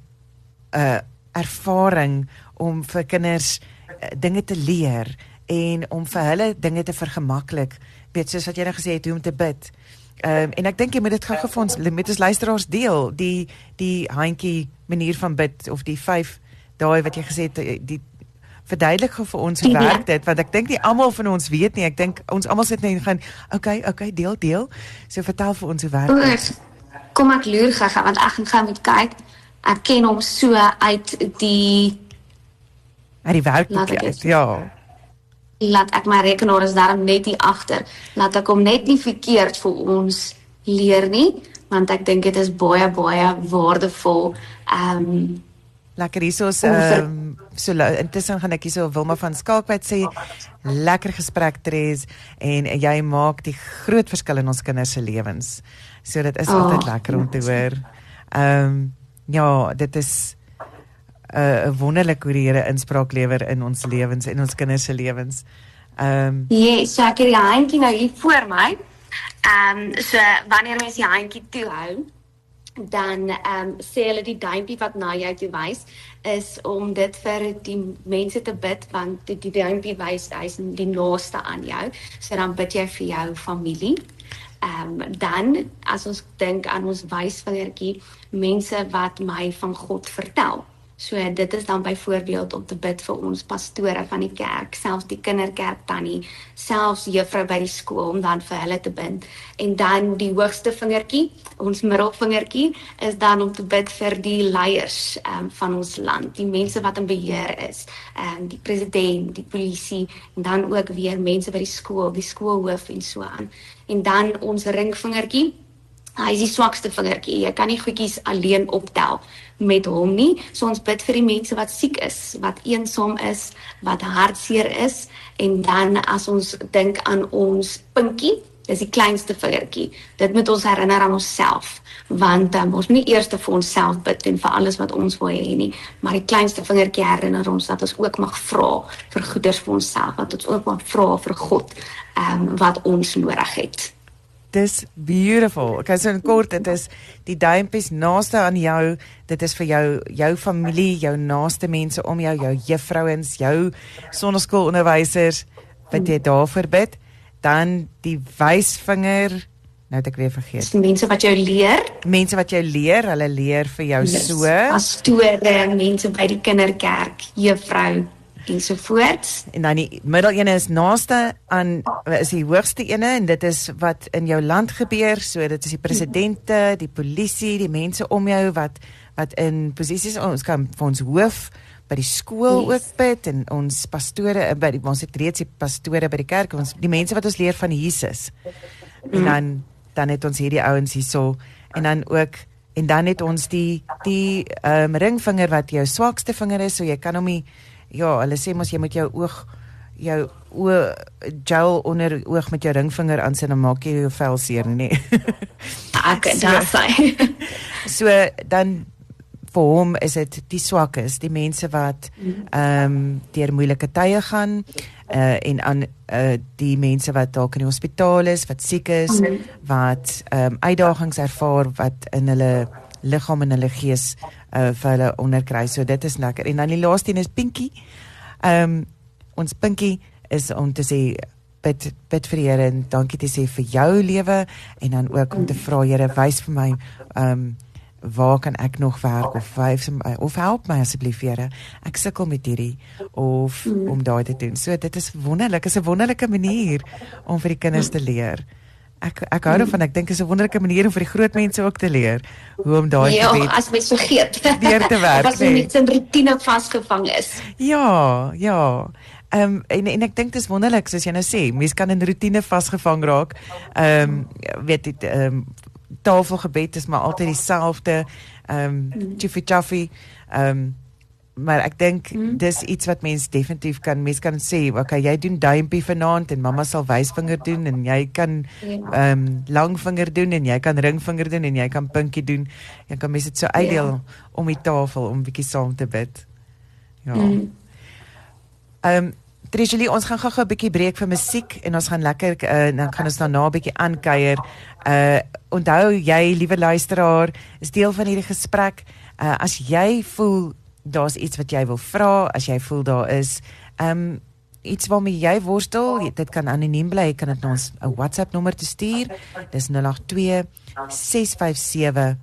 ervaring om vir kinders dinge te leer en om vir hulle dinge te vergemaklik, soos wat jy nou gesê het, hoe om te bid. En ek dink jy moet dit gou vir ons, met ons luisteraars deel, die handjie manier van bid, of die 5 daai wat jy gesê het, die verduidelik gou vir ons hoe werk dit, want ek dink nie almal van ons weet nie, ek dink ons almal sit net en gaan, okay, deel, so vertel vir ons hoe werk dit. Kom ek loer gou, want ek gaan moet kyk, ek ken hom so uit die werkboekie uit, ja. Laat ek my rekenaar is daarom net hier agter, laat ek hom net nie verkeerd vir ons leer nie, want ek dink dit is baie, baie waardevol. Lekker hiersoos, intussen gaan ek hierso Wilma van Skalkwyk sê, lekker gesprek Therese, en jy maak die groot verskil in ons kinders se lewens. So dit is altyd lekker om te hoor. Ja, dit is wonderlik hoe die Here inspraak lewer in ons lewens, in ons kinders se lewens. Yes, so ek het die handjie nou hier voor my. So wanneer mens die handjie toehou, dan sê hulle die duimpie wat na jou toe wys, is om dit vir die mense te bid, want die duimpie wys, hy is die naaste aan jou, so dan bid jy vir jou familie. Dan, as ons dink aan ons wysvingertjie, mense wat my van God vertel. So dit is dan byvoorbeeld om te bid vir ons pastore van die kerk, selfs die kinderkerk tannie, selfs juffrou by die skool, om dan vir hulle te bid. En dan die hoogste vingertjie, ons middelvingertjie, is dan om te bid vir die leiers van ons land, die mense wat in beheer is, die president, die polisie, en dan ook weer mense by die skool, die skoolhoof en so aan. En dan ons ringvingertjie, hy is die swakste vingertjie, jy kan nie goedjies alleen optel met hom nie, so ons bid vir die mense wat siek is, wat eensaam is, wat hartseer is, en dan as ons dink aan ons pinkie, dis die kleinste vingertjie, dit moet ons herinner aan onsself, want ons moet nie eers vir onsself bid en vir alles wat ons wil hê nie, maar die kleinste vingertjie herinner ons dat ons ook mag vra vir goeders vir onsself, dat ons ook mag vra vir God, wat ons nodig het. Dis beautiful. Okay, so in kort, dit is die duimpies naaste aan jou, dit is vir jou familie, jou naaste mense om jou juffrouens, jou sonneskoolonderwysers, wat jy daarvoor bid, dan die wysvinger, nou het ek weer vergeet. Mense wat jou leer. Mense wat jou leer, hulle leer vir jou so. Pastore, mense by die kinderkerk, juffrou, ensovoorts. En dan die middel ene is naaste aan, is die hoogste ene, en dit is wat in jou land gebeur, so dit is die presidente, die polisie, die mense om jou, wat in posisies, ons kan vir ons hoof, by die skool ook bid, en ons pastore, ons het reeds die pastore by die kerk, die mense wat ons leer van Jesus, en dan het ons hierdie ouens hierso, en dan het ons die ringvinger wat jou swakste vinger is, so jy kan hom nie, ja, hulle sê mos jy moet jou gel onder oog met jou ringvinger aansit, dan maak jy jou vel seer, nee. Okay, daar sê. So, dan vir hom is dit die swakkes, die mense wat deur moeilike tye gaan, en aan die mense wat dalk in die hospitaal is, wat siek is, wat uitdagings ervaar, wat in hulle liggaam en hulle gees vir hulle onderkry. So dit is lekker. En dan die laaste een is Pinkie. Ons Pinkie is om te sê bid vir die Here en dankie te sê vir jou lewe en dan ook om te vra Here, wys vir my waar kan ek nog werk of help my asseblief Here, ek sukkel met hierdie of om daai te doen. So dit is wonderlik, is 'n wonderlike manier om vir die kinders te leer. Ek hou daarvan, ek dink is 'n wonderlike manier om vir die groot mense ook te leer hoe om daai gebed as mens vergeet deur te werk. As jy net in rutine vasgevang is. Ja. En ek dink dit is wonderlik, soos jy nou sê, mens kan in rutine vasgevang raak. Weet jy, tafelgebed is maar altyd dieselfde, chuffy, maar ek dink dis iets wat mens definitief mens kan sê, okay, jy doen duimpie vanaand en mamma sal wysvinger doen en jy kan langvinger doen en jy kan ringvinger doen en jy kan pinkie doen. Jy kan mens dit so uitdeel om die tafel om bietjie saam te bid. Ja. Treasury, ons gaan gou 'n bietjie breek vir musiek en ons gaan lekker dan gaan ons daarna 'n bietjie aankuier. Onthou jy, liewe luisteraar, is deel van hierdie gesprek. As jy voel daar's iets wat jy wil vra, as jy voel daar is iets waarmee jy worstel, dit kan anoniem bly, jy kan dit na ons 'n WhatsApp nommer te stuur. Dis 082 657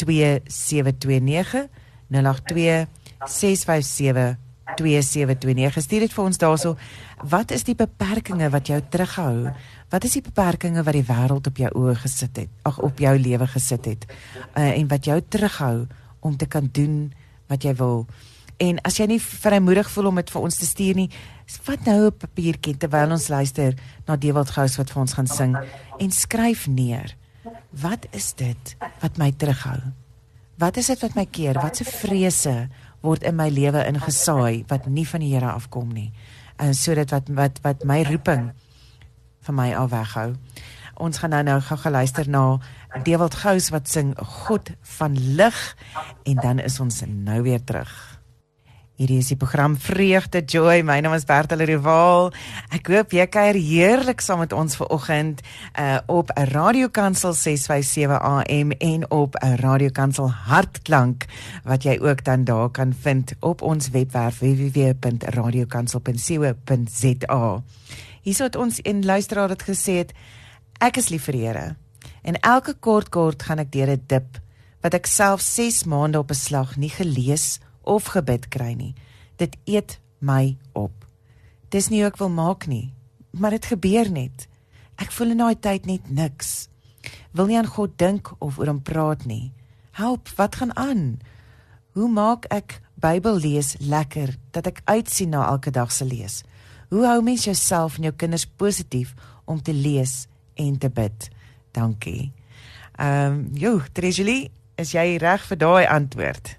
2729 082 657 2729. Stuur dit vir ons daarso. Wat is die beperkings wat jou terughou? Wat is die beperkings wat die wêreld op jou oë gesit het? Op jou lewe gesit het? En wat jou terughou om te kan doen wat jy wil? En as jy nie vrymoedig voel om dit vir ons te stuur nie, vat nou 'n papiertjie terwyl ons luister na Dewald Gous wat vir ons gaan sing en skryf neer. Wat is dit wat my terughou? Wat is dit wat my keer? Wat se vrese word in my lewe ingesaai wat nie van die Here afkom nie, sodat wat my roeping van my al weghou. Ons gaan nou gou luister na Dewald Gous wat sing God van lig en dan is ons nou weer terug. Hierdie is die program Vreugde Joy. My naam is Bertel Rival. Ek hoop jy kuier heerlik saam met ons vanoggend op 'n radiokansel 657 AM en op 'n radiokansel Hartklank wat jy ook dan daar kan vind op ons webwerf www.radiokansel.co.za. Hierso het ons een luisteraar dit gesê het, ek is lief vir die Here en elke kort gaan ek deur 'n dip wat ek self 6 maande op 'n slag nie gelees of gebid kry nie. Dit eet my op. Dis nie hoe ek wil maak nie, maar dit gebeur net. Ek voel in daai tyd net niks. Wil nie aan God dink of oor hom praat nie. Help, wat gaan aan? Hoe maak ek Bybel lees lekker, dat ek uitsien na elke dag se lees? Hoe hou mens jouself en jou kinders positief om te lees en te bid? Dankie. Treasury, is jy reg vir daai antwoord?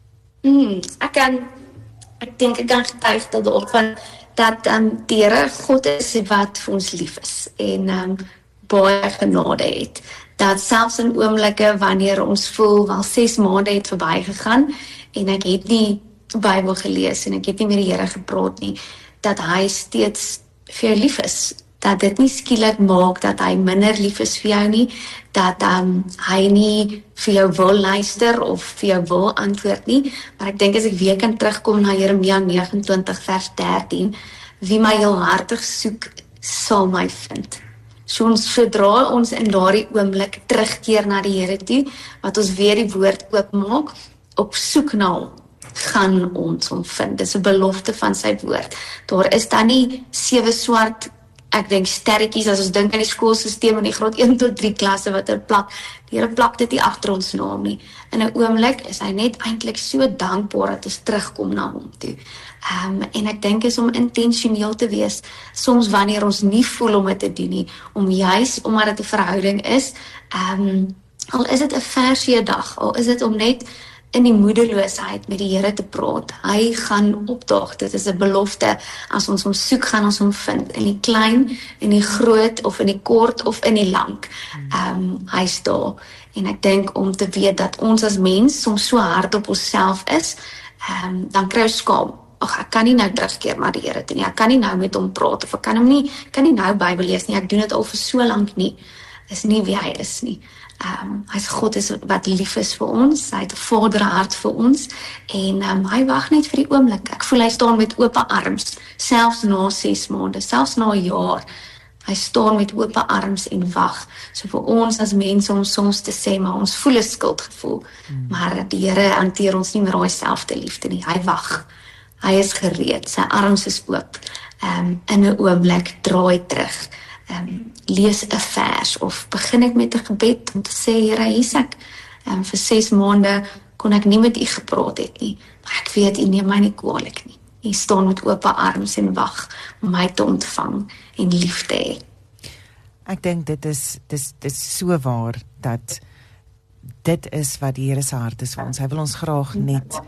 Ek dink ek kan getuig daarvan dat die Here God is wat vir ons lief is en baie genade het. Dat selfs in oomblikke wanneer ons voel wel 6 maande het verby gegaan en ek het nie Bybel gelees en ek het nie met die Here gepraat nie, dat hy steeds vir jou lief is. Dat dit nie skielik maak dat hy minder lief is vir jou nie, dat hy nie vir jou wil luister of vir jou wil antwoord nie, maar ek dink as ek weer kan terugkom na Jeremia 29 vers 13, wie my heel hartig soek, sal my vind. Sodra ons in daardie oomblik terugkeer na die Here toe, wat ons weer die woord oopmaak, op soek na hom, gaan ons hom vind. Dis 'n belofte van sy woord. Daar is dan nie 7 swart, ek dink sterretjies, as ons dink aan die skoolsisteem in die graad 1 tot 3 klasse wat plak, die Here plak dit nie agter ons naam nie. In 'n oomblik is hy net eintlik so dankbaar dat ons terugkom na hom toe. En ek dink is om intentioneel te wees, soms wanneer ons nie voel om dit te doen nie, om juis, omdat dit 'n verhouding is, al is dit 'n versie 'n dag, al is dit om net in die moedeloosheid met die Here te praat. Hy gaan opdaag, dit is 'n belofte. As ons hom soek, gaan ons hom vind. In die klein, in die groot, of in die kort, of in die lang. Hy is daar. En ek dink om te weet dat ons as mens soms so hard op onsself is, dan kry ons skaam. Ek kan nie nou terugkeer na die Here toe nie. Ek kan nie nou met hom praat, of ek kan nie nou Bybel lees nie. Ek doen dit al vir so lank nie. Is nie wie hy is nie. Hy's God is wat lief is vir ons, hy het 'n vaderhart vir ons, en hy wag net vir die oomblik. Ek voel hy staan met oop arms, selfs na 6 maande, selfs na 'n jaar. Hy staan met oop arms en wag. So vir ons as mense om soms te sê, maar ons voel 'n skuldgevoel, maar die Here hanteer ons nie met daai selfde liefde nie. Hy wag. Hy is gereed, sy arms is oop. In 'n oomblik draai terug. Lees 'n vers of begin ek met 'n gebed om te sê, Here, hier's ek. Vir 6 maande kon ek nie met U gepraat het nie, maar ek weet U neem my nie kwaadlik nie. U staan met oop arms en wag om my te ontvang en lief te hê. Ek dink dit is so waar dat dit is wat die Here se hart is vir ons. Hy wil ons graag net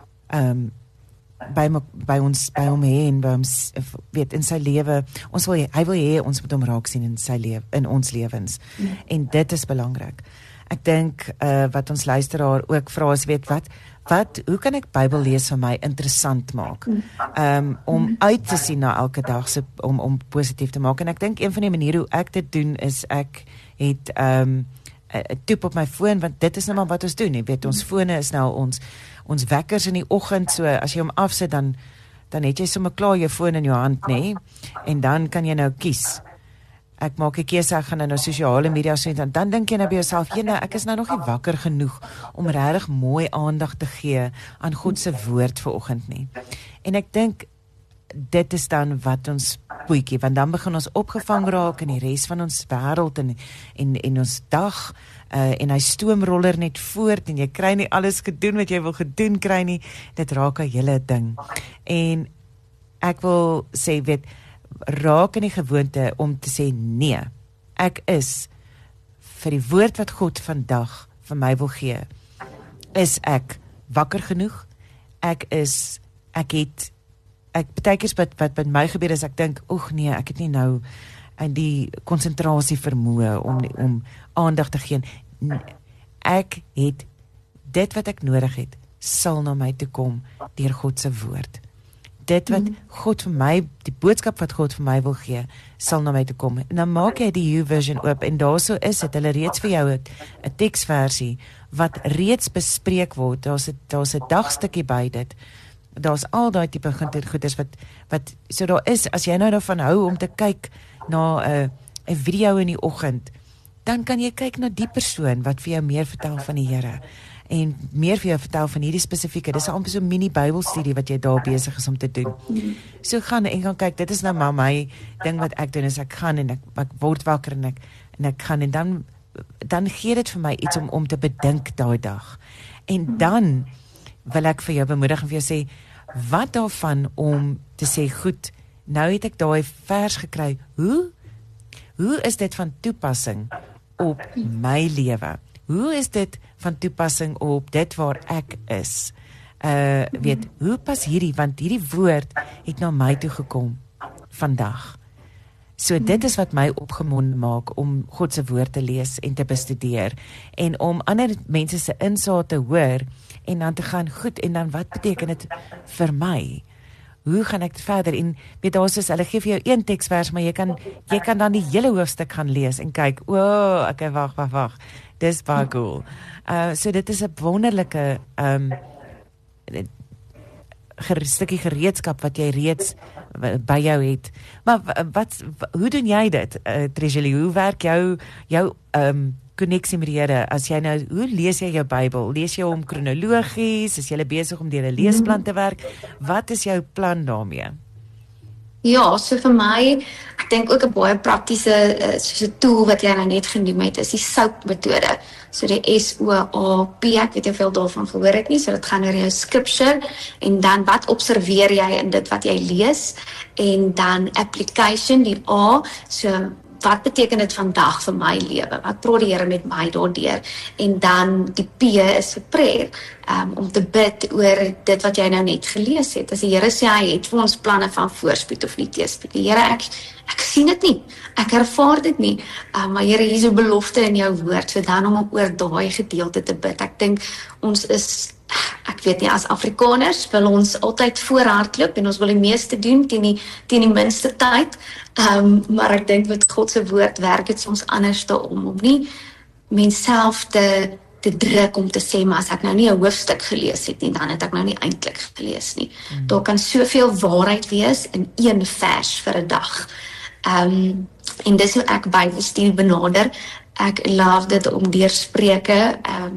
by hom hê en by hom weet in sy lewe. Hy wil hê ons moet hom raak sien in sy lewe, in ons lewens. En dit is belangrik. Ek dink wat ons luisteraar ook vra is, weet hoe kan ek Bybel lees vir my interessant maak? Om uit te sien na elke dag, om positief te maak. En ek dink een van die maniere hoe ek dit doen is ek het 'n toep op my foon, want dit is nou maar wat ons doen. Jy weet, ons fone is nou ons wekkers in die oggend, so as jy hom afsit, dan het jy sommer klaar jou foon in jou hand, nê? En dan kan jy nou kies. Ek maak 'n keuse, ek gaan nou sosiale media sien, dan dink jy nou by jouself, ek is nou nog nie wakker genoeg om regtig mooi aandag te gee aan God se woord vir oggend nie. En ek dink dit is dan wat ons boetjie, want dan begin ons opgevang raak in die res van ons wêreld en ons dag, en hy stoomroller net voort en jy kry nie alles gedoen wat jy wil gedoen kry nie. Dit raak 'n hele ding. En ek wil sê, weet, raak in die gewoonte om te sê nee. Ek is vir die woord wat God vandag vir my wil gee. Is ek wakker genoeg? Baie keer wat by my gebeur is, ek dink, nee, ek het nie nou en die konsentrasie vermoë om aandag te gee. Ek het dit wat ek nodig het, sal na my toe kom deur God se woord. Dit wat God vir my, die boodskap wat God vir my wil gee, sal na my toe kom. En dan maak jy die YouVersion oop en daarso is dit, hulle reeds vir jou 'n teksversie wat reeds bespreek word. Daar's 'n dagstukkie by dit. Daar's al daai tipe goeders wat so daar is, as jy nou daarvan hou om te kyk na 'n video in die oggend, dan kan jy kyk na die persoon wat vir jou meer vertel van die Here en meer vir jou vertel van hierdie spesifieke, dis amper so 'n mini Bybelstudie wat jy daar besig is om te doen. So gaan en kyk, dit is nou maar my ding wat ek doen, is ek gaan en ek word wakker en ek gaan en dan gee dit vir my iets om te bedink daai dag. En dan wil ek vir jou bemoedig en vir jou sê, wat daarvan om te sê, goed, nou het ek daai vers gekry, hoe is dit van toepassing op my lewe? Hoe is dit van toepassing op dit waar ek is? Weet, hoe pas hierdie, want hierdie woord het na my toe gekom vandag. So dit is wat my opgewonde maak om God se woord te lees en te bestudeer en om ander mense se insaag te hoor en dan te gaan, goed, en dan wat beteken dit vir my? Hoe gaan ek verder? En weet, daar is, hulle gee vir jou een teksvers, maar jy kan dan die hele hoofstuk gaan lees en kyk, okay, wag. Dis baie cool. So dit is 'n wonderlike stukkie gereedskap wat jy reeds by jou het. Maar hoe doen jy dit, Treasury? Hoe werk jou koneksie met die Here? As jy nou, hoe lees jy jou Bybel? Lees jy hom kronologies? Is jy besig om deur 'n leesplan te werk? Wat is jou plan daarmee? Ja, so vir my, ek dink ook 'n baie praktiese soos 'n tool wat jy nou net genoem het, is die SOAP metode. So die SOAP, ek weet nie veel daarvan gehoor het nie, so dit gaan oor jou scripture, en dan wat observeer jy in dit wat jy lees, en dan application, die A, so wat beteken dit vandag vir my lewe? Wat praat die Here met my daardeur? En dan die P is vir prayer, om te bid oor dit wat jy nou net gelees het. As die Here sê hy het vir ons planne van voorspoed of nie teëspoed. Die Here, ek sien dit nie. Ek ervaar dit nie. Maar Here, hier is 'n belofte in jou woord, so dan om oor daai gedeelte te bid. Ek dink ons is, ek weet nie, as Afrikaners wil ons altyd voorhardloop en ons wil die meeste doen teen die minste tyd. Maar ek dink met God se woord werk dit soms anders om nie mens self te druk om te sê, maar as ek nou nie 'n hoofstuk gelees het nie, dan het ek nou nie eintlik gelees nie. Daar kan soveel waarheid wees in een vers vir 'n dag. En dis hoe ek Bybelstudie benader. Ek love dit om deur Spreuke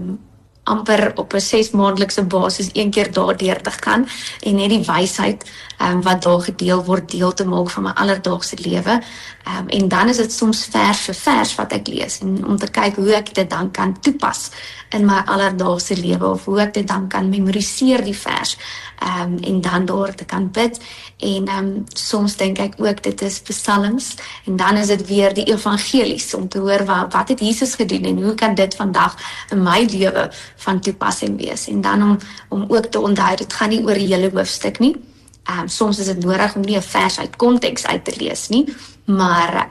amper op 'n 6-maandelikse basis een keer daardeur te gaan en net die wysheid wat daar gedeel word deel te maak van my alledaagse lewe. En dan is dit soms vers vir vers wat ek lees en om te kyk hoe ek dit dan kan toepas in my alledaagse lewe of hoe ek dit dan kan memoriseer die vers en dan daar te kan bid. En soms dink ek ook dit is psalms en dan is dit weer die evangelies om te hoor wat het Jesus gedoen en hoe kan dit vandag in my lewe van toepassing wees. En dan om ook te onthou, dit gaan nie oor die hele hoofstuk nie. Soms is dit nodig om nie 'n vers uit konteks uit te lees nie, maar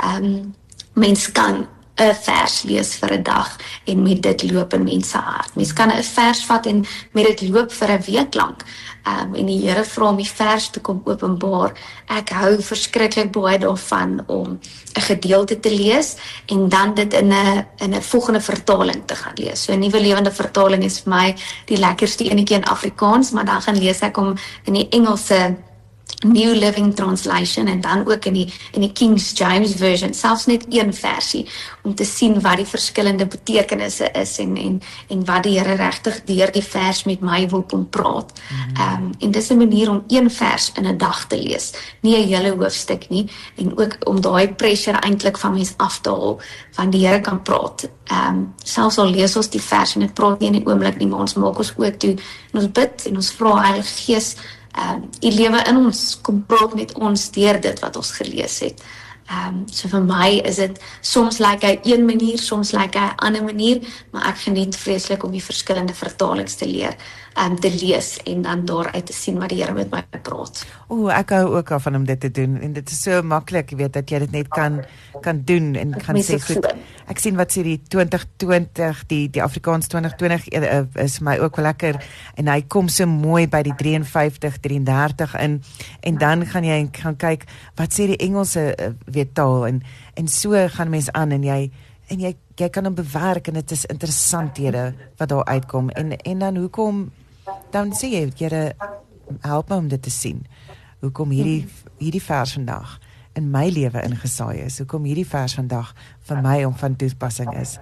mens kan 'n vers lees vir 'n dag en met dit loop in mense hart. Mens kan 'n vers vat en met dit loop vir 'n week lank. En die Here vra om die vers te kom openbaar. Ek hou verskriklik baie daarvan om 'n gedeelte te lees en dan dit in 'n volgende vertaling te gaan lees. So 'n Nuwe Lewende Vertaling is vir my die lekkerste enetjie in Afrikaans, maar dan gaan lees ek hom in die Engelse New Living Translation en dan ook in die King James Version, selfs net een versie, om te sien wat die verskillende betekenisse is en wat die Here regtig deur die vers met my wil kom praat. En dis 'n manier om een vers in 'n dag te lees, nie 'n hele hoofstuk nie, en ook om daai pressure eintlik van mens af te haal, van die Here kan praat. Selfs al lees ons die vers en dit praat nie in die oomblik nie, maar ons maak ons oop toe en ons bid en ons vra Heilige Gees, die lewe in ons, kom praat met ons deur dit wat ons gelees het. So vir my is dit, soms lyk hy een manier, soms lyk hy 'n ander manier, maar ek geniet vreeslik om die verskillende vertalings te leer, te lees en dan daaruit te sien wat die Here met my praat. Ek hou ook af van om dit te doen en dit is so maklik, jy weet, dat jy dit net kan doen en kan sê, goed, ek sien wat sê die 2020, die Afrikaans 2020 is my ook wel lekker en hy kom so mooi by die 53, 33 in en dan gaan jy gaan kyk, wat sê die Engelse taal en so gaan mens aan en jy kan hom bewerk en dit is interessanthede wat daar uitkom en dan hoekom dan sê jy, Here, help my om dit te sien. Hoekom hierdie vers vandag in my lewe ingesaai is. Hoekom hierdie vers vandag vir my om van toepassing is.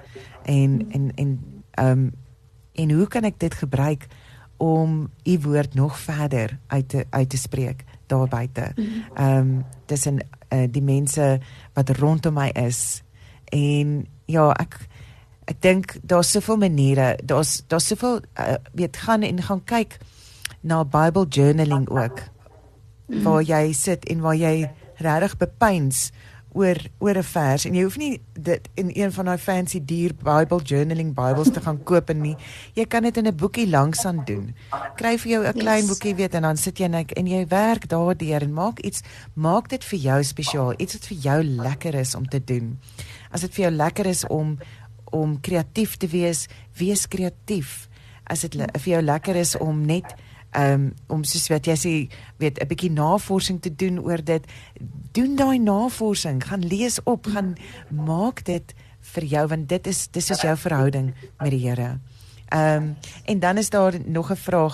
En hoe kan ek dit gebruik om u woord nog verder uit te spreek daar buite. Tussen die mense wat rondom my is. En ja, ek dink daar's soveel maniere, daar's soveel gaan kyk na Bible journaling ook. Waar jy sit en waar jy regtig bepeins oor 'n vers en jy hoef nie dit in een van daai fancy duur Bible journaling Bybels te gaan koop en nie. Jy kan dit in 'n boekie langs aan doen. Kry vir jou 'n klein boekie en dan sit jy en jy werk daardeur en maak dit vir jou spesiaal, iets wat vir jou lekker is om te doen. As dit vir jou lekker is om kreatief te wees kreatief. As dit vir jou lekker is om net om soos wat jy sê, 'n bietjie navorsing te doen oor dit, doen daai navorsing, gaan lees op, gaan maak dit vir jou, want dit is soos jou verhouding met die Here. En dan is daar nog 'n vraag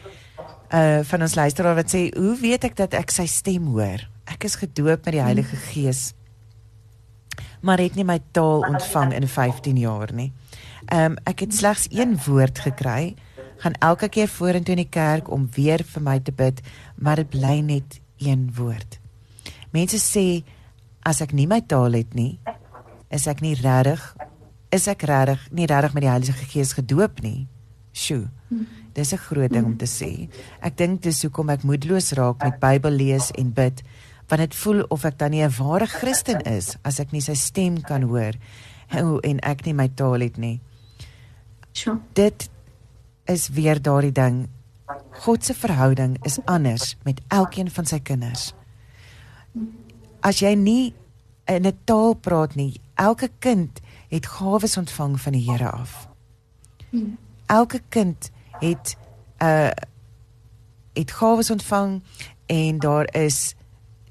van ons luisteraar wat sê, hoe weet ek dat ek sy stem hoor? Ek is gedoop met die Heilige Gees, maar het nie my taal ontvang in 15 jaar nie. Ek het slegs een woord gekry, gaan elke keer vorentoe in die kerk om weer vir my te bid, maar dit bly net een woord. Mense sê, as ek nie my taal het nie, is ek regtig nie regtig met die Heilige Gees gedoop nie. Sjoe, dis 'n groot ding om te sê. Ek dink dis hoekom ek moedeloos raak met Bybel lees en bid, want dit voel of ek dan nie 'n ware Christen is, as ek nie sy stem kan hoor, en ek nie my taal het nie. Sure. Dit is weer daardie ding. God se verhouding is anders met elkeen van sy kinders. As jy nie in 'n taal praat nie, elke kind het gawes ontvang van die Here af. Elke kind het gawes ontvang en daar is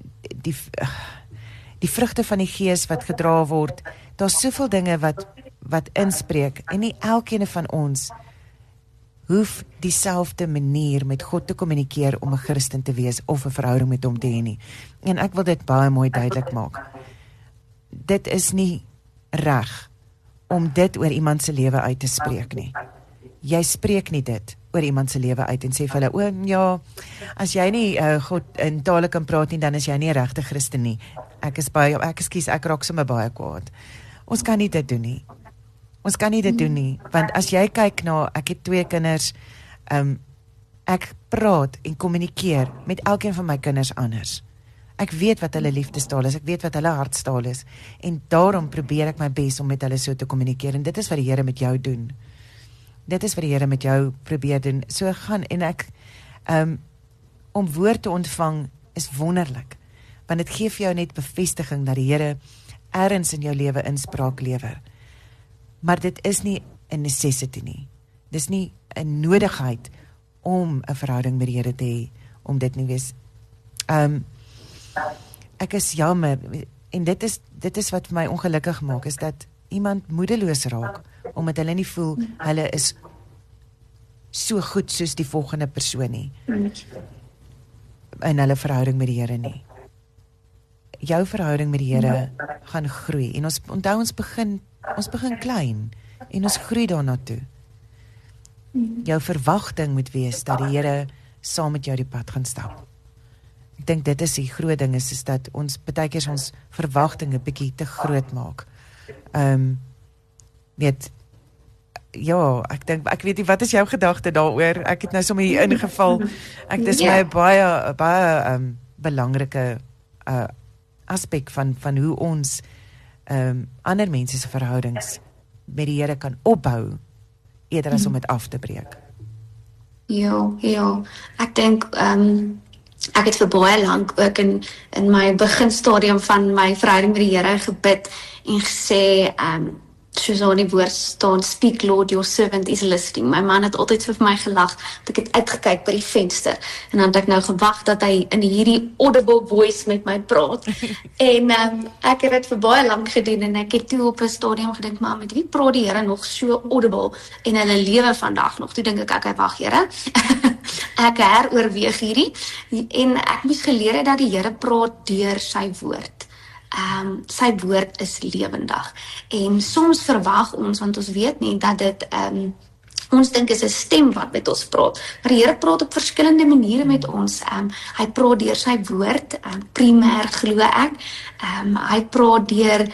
die vrugte van die Gees wat gedra word. Daar's soveel dinge wat inspreek, en nie elkeen van ons hoef dieselfde manier met God te kommunikeer om 'n Christen te wees of 'n verhouding met hom te hê nie. En ek wil dit baie mooi duidelik maak. Dit is nie reg om dit oor iemand se lewe uit te spreek nie. Jy spreek nie dit oor iemand se lewe uit en sê vir hulle, o ja, as jy nie God in tale kan praat nie, dan is jy nie 'n regte Christen nie. Ek raak sommer baie kwaad. Ons kan nie dit doen nie. Ons kan nie dit doen nie, want as jy kyk na, ek het 2 kinders, ek praat en kommunikeer met elkeen van my kinders anders. Ek weet wat hulle liefdestaal is, ek weet wat hulle hartstaal is, en daarom probeer ek my bes om met hulle so te kommunikeer, en dit is wat die Here met jou doen. Dit is wat die Here met jou probeer doen. So gaan, en ek, om woord te ontvang, is wonderlik, want dit gee vir jou net bevestiging, dat die Here ergens in jou lewe inspraak lewer. Maar dit is nie 'n necessity nie. Dis nie 'n nodigheid om 'n verhouding met die Here te hê, om dit nie wees. Ek is jammer, en dit is wat my ongelukkig maak, is dat iemand moedeloos raak, omdat hulle nie voel, hulle is so goed soos die volgende persoon nie, in hulle verhouding met die Here nie. Jou verhouding met die Here gaan groei, en ons onthou, ons begin klein, en ons groei daarna toe. Jou verwagting moet wees, dat die Here saam met jou die pad gaan stap. Ek dink dit is die groot ding, is dat ons, baie keer ons verwagtinge bietjie te groot maak. Ja, ek weet nie, wat is jou gedagte daaroor? Ek het nou sommer hier ingeval. Dit is my baie belangrike aspek van hoe ons ander mense se verhoudings met die Here kan opbou, eerder as om dit af te breek. Ja, ek dink, ek het vir baie lank ook in my beginstadium van my verhouding met die Here gebid en gesê, soos aan die woord staan, speak Lord, your servant is listening. My man het altyd vir my gelag, dat ek het uitgekyk by die venster, en dan het ek nou gewag dat hy in hierdie audible voice met my praat, en ek het dit vir baie lang gedoen, en ek het toe op 'n stadium gedink, maar met wie praat die Here nog so audible, en hulle lewe vandag nog, toe dink ek, wag Here, ek heroorweeg hierdie, en ek moes geleer het dat die Here praat deur sy woord. Sy woord is lewendig, en soms verwag ons, want ons weet nie dat dit, ons dink is 'n stem wat met ons praat, maar die Here praat op verskillende maniere met ons. Hy praat deur sy woord, primêr glo ek, hy praat deur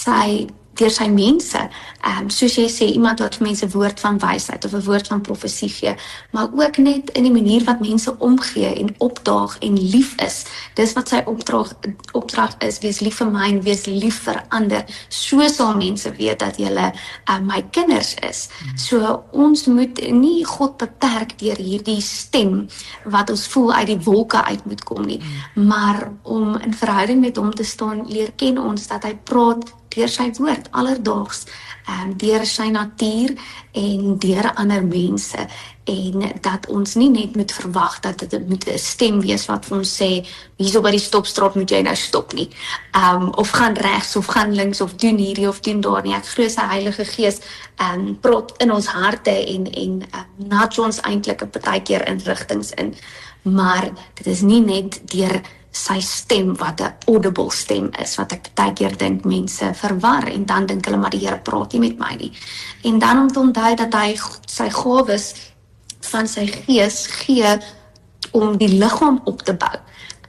sy mense, soos jy sê, iemand wat vir mense woord van wysheid of 'n woord van profesie gee, maar ook net in die manier wat mense omgee en opdaag en lief is. Dis wat sy opdrag is, wees lief vir my en wees lief vir ander. So sal mense weet dat julle my kinders is. So ons moet nie God beperk deur hierdie stem wat ons voel uit die wolke uit moet kom nie, maar om in verhouding met hom te staan, leer ken ons dat hy praat deur sy woord, alledaags, deur sy natuur en deur ander mense, en dat ons nie net moet verwag dat dit moet 'n stem wees wat vir ons sê, hierso by die stopstraat moet jy nou stop nie, of gaan regs of gaan links of doen hierdie of doen daar nie. Ek glo sy Heilige Gees praat in ons harte en nudge ons eintlik 'n partykeer in rigtings in, maar dit is nie net deur sy stem wat 'n audible stem is, wat ek baie keer dink mense verwar, en dan dink hulle, maar die Here praat nie met my nie. En dan om te onthou dat hy sy gawes van sy Gees gee om die liggaam op te bou.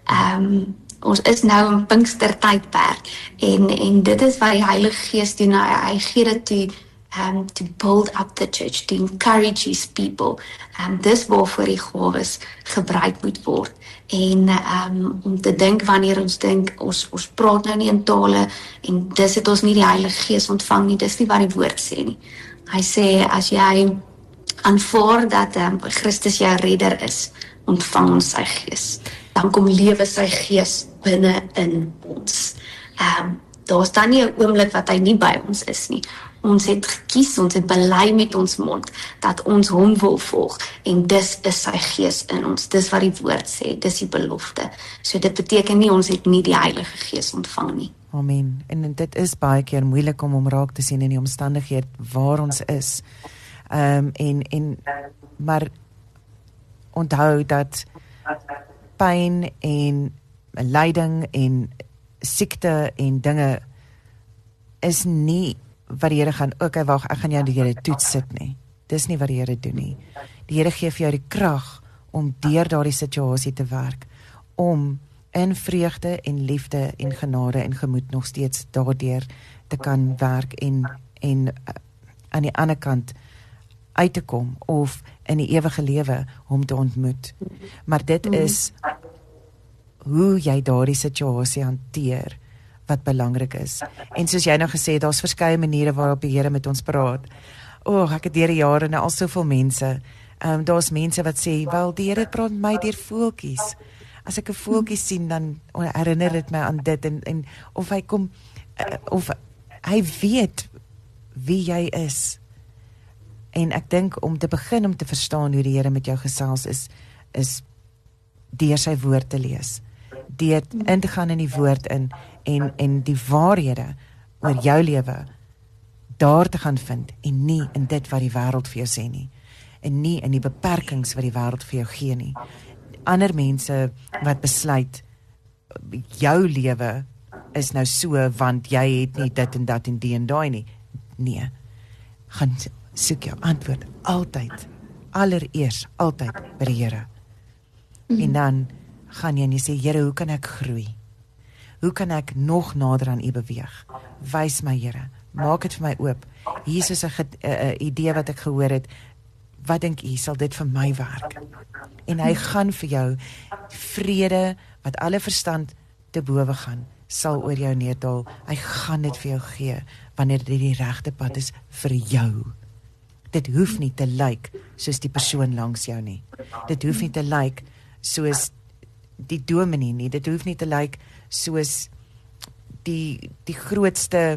Ons is nou in Pinkstertydperk, en dit is wat die Heilige Gees doen, hy gee dit toe, to build up the church, to encourage his people. Dis waarvoor die gawes gebruik moet word. En om te dink, wanneer ons dink, ons praat nou nie in tale, en dis het ons nie die Heilige Gees ontvang nie, dis nie wat die woord sê nie. Hy sê, as jy aanvaar dat Christus jou redder is, ontvang ons sy Gees. Dan kom lewe sy Gees binne in ons. Daar's dan nie 'n oomblik wat hy nie by ons is nie. Ons het gekies, ons het bely met ons mond, dat ons hom wil volg, en dis is sy Gees in ons, dis wat die woord sê, dis die belofte. So dit beteken nie, ons het nie die Heilige Gees ontvang nie. Amen. En dit is baie keer moeilik om raak te sien in die omstandigheid waar ons is. Maar onthou dat pyn en lyding en siekte en dinge is nie wat die Here gaan, okay, wag, ek gaan jou die Here toets sit nie. Dis nie wat die Here doen nie. Die Here gee vir jou die krag om deur daardie situasie te werk, om in vreugde en liefde en genade en gemoed nog steeds daardeur te kan werk en aan die ander kant uit te kom of in die ewige lewe hom te ontmoet. Maar dit is hoe jy daardie situasie hanteer wat belangrik is. En soos jy nou gesê, daar's verskeie maniere waarop die Here met ons praat. Ek het deur die jare nou al soveel mense. Daar's mense wat sê, wel, die Here praat met my deur voeltjies. As ek 'n voeltjie sien, dan herinner dit my aan dit en of hy kom of hy weet wie jy is. En ek dink om te begin om te verstaan hoe die Here met jou gesels is deur sy woord te lees. Deur in te gaan in die woord en die waarhede oor jou lewe daar te gaan vind en nie in dit wat die wêreld vir jou sê nie. En nie in die beperkings wat die wêreld vir jou gee nie. Ander mense wat besluit jou lewe is nou so want jy het nie dit en dat en die en daai nie. Nee. Gaan soek jou antwoord altyd. Allereers altyd by die Here. En dan gaan jy en jy sê, Here, hoe kan ek groei? Hoe kan ek nog nader aan U beweeg? Wys my, Here. Maak dit vir my oop. Hier is 'n idee wat ek gehoor het. Wat dink U, sal dit vir my werk? En hy gaan vir jou vrede wat alle verstand te bowe gaan, sal oor jou neerdal. Hy gaan dit vir jou gee wanneer dit die regte pad is vir jou. Dit hoef nie te lyk soos die persoon langs jou nie. Dit hoef nie te lyk soos die dominee nie. Dit hoef nie te lyk soos die grootste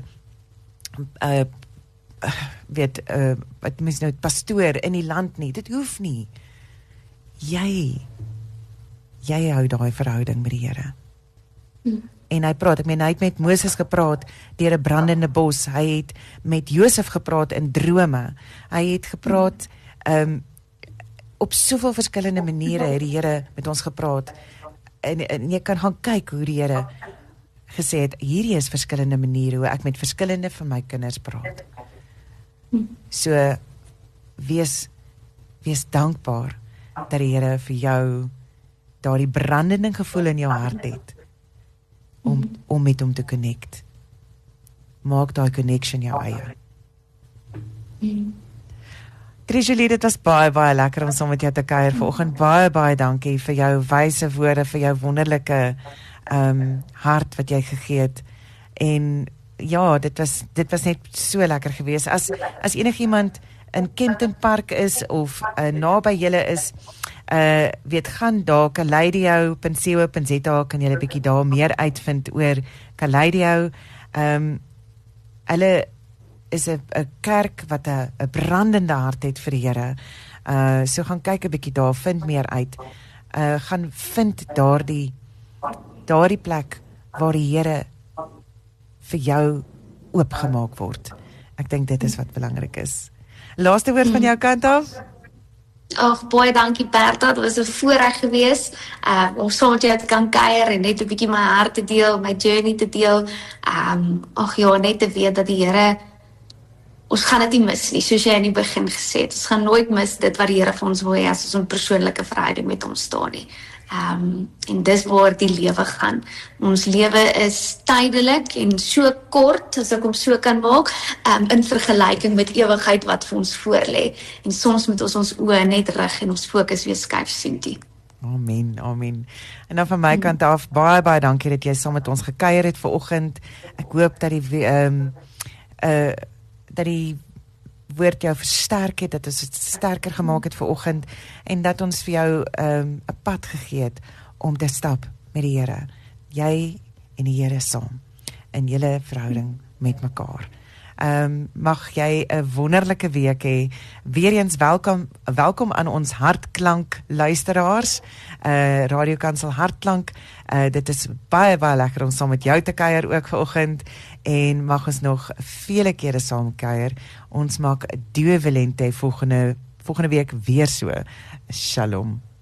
wat mens nou pastoor in die land nie. Dit hoef nie. Jy hou daai verhouding met die Here. En hy praat, hy het met Moses gepraat deur 'n brandende bos. Hy het met Josef gepraat in drome. Hy het gepraat op soveel verskillende maniere het die Here met ons gepraat. En jy kan gaan kyk hoe die Here gesê het, hierdie is verskillende maniere hoe ek met verskillende van my kinders praat. So wees dankbaar dat die Here vir jou daardie brandende gevoel in jou hart het om met hom te connect. Maak daai connection jou eie. Trijulie, dit was baie lekker om saam met jou te kuier vanoggend. Baie dankie vir jou wyse woorde, vir jou wonderlike hart wat jy gegee het. En ja, dit was net so lekker geweest. As enigiemand in Kempton Park is of naby julle is, gaan daar kaleidio.co.za, kan julle 'n bietjie daar meer uitvind oor Kaleidio. Hulle is 'n kerk wat 'n brandende hart het vir die Here. So gaan kyk 'n bietjie daar, vind meer uit. Gaan vind daardie plek waar die Here vir jou oopgemaak word. Ek dink dit is wat belangrik is. Laaste woord van jou kant af? Baie dankie Bertha, dit was 'n voorreg geweest om saam met jou te kan kuier en net 'n bietjie my hart te deel, my journey te deel. Net te weet dat die Here, ons gaan dit nie mis nie, soos jy in die begin gesê het. Ons gaan nooit mis dit wat die Here vir ons wil hê as ons 'n persoonlike verhouding met hom staan nie. En dis waar die lewe gaan. Ons lewe is tydelik en so kort, as ek hom so kan maak, in vergelyking met ewigheid wat vir ons voorlê. En soms moet ons oë net rig en ons fokus weer skuif sien toe. Amen. En dan van my kant af, baie dankie dat jy saam met ons gekuier het vanoggend. Ek hoop dat die woord jou versterk het, dat ons het sterker gemaak het vanoggend en dat ons vir jou 'n pad gegee het om te stap met die Here. Jy en die Here saam in julle verhouding met mekaar. Mag jy 'n wonderlike week hê. Weereens welkom aan ons Hartklank luisteraars. Radio Kansel Hartklank. Dit is baie lekker om saam met jou te kuier ook vanoggend en mag ons nog vele kere saam kuier. Ons maak Duo Valente volgende week weer so. Shalom.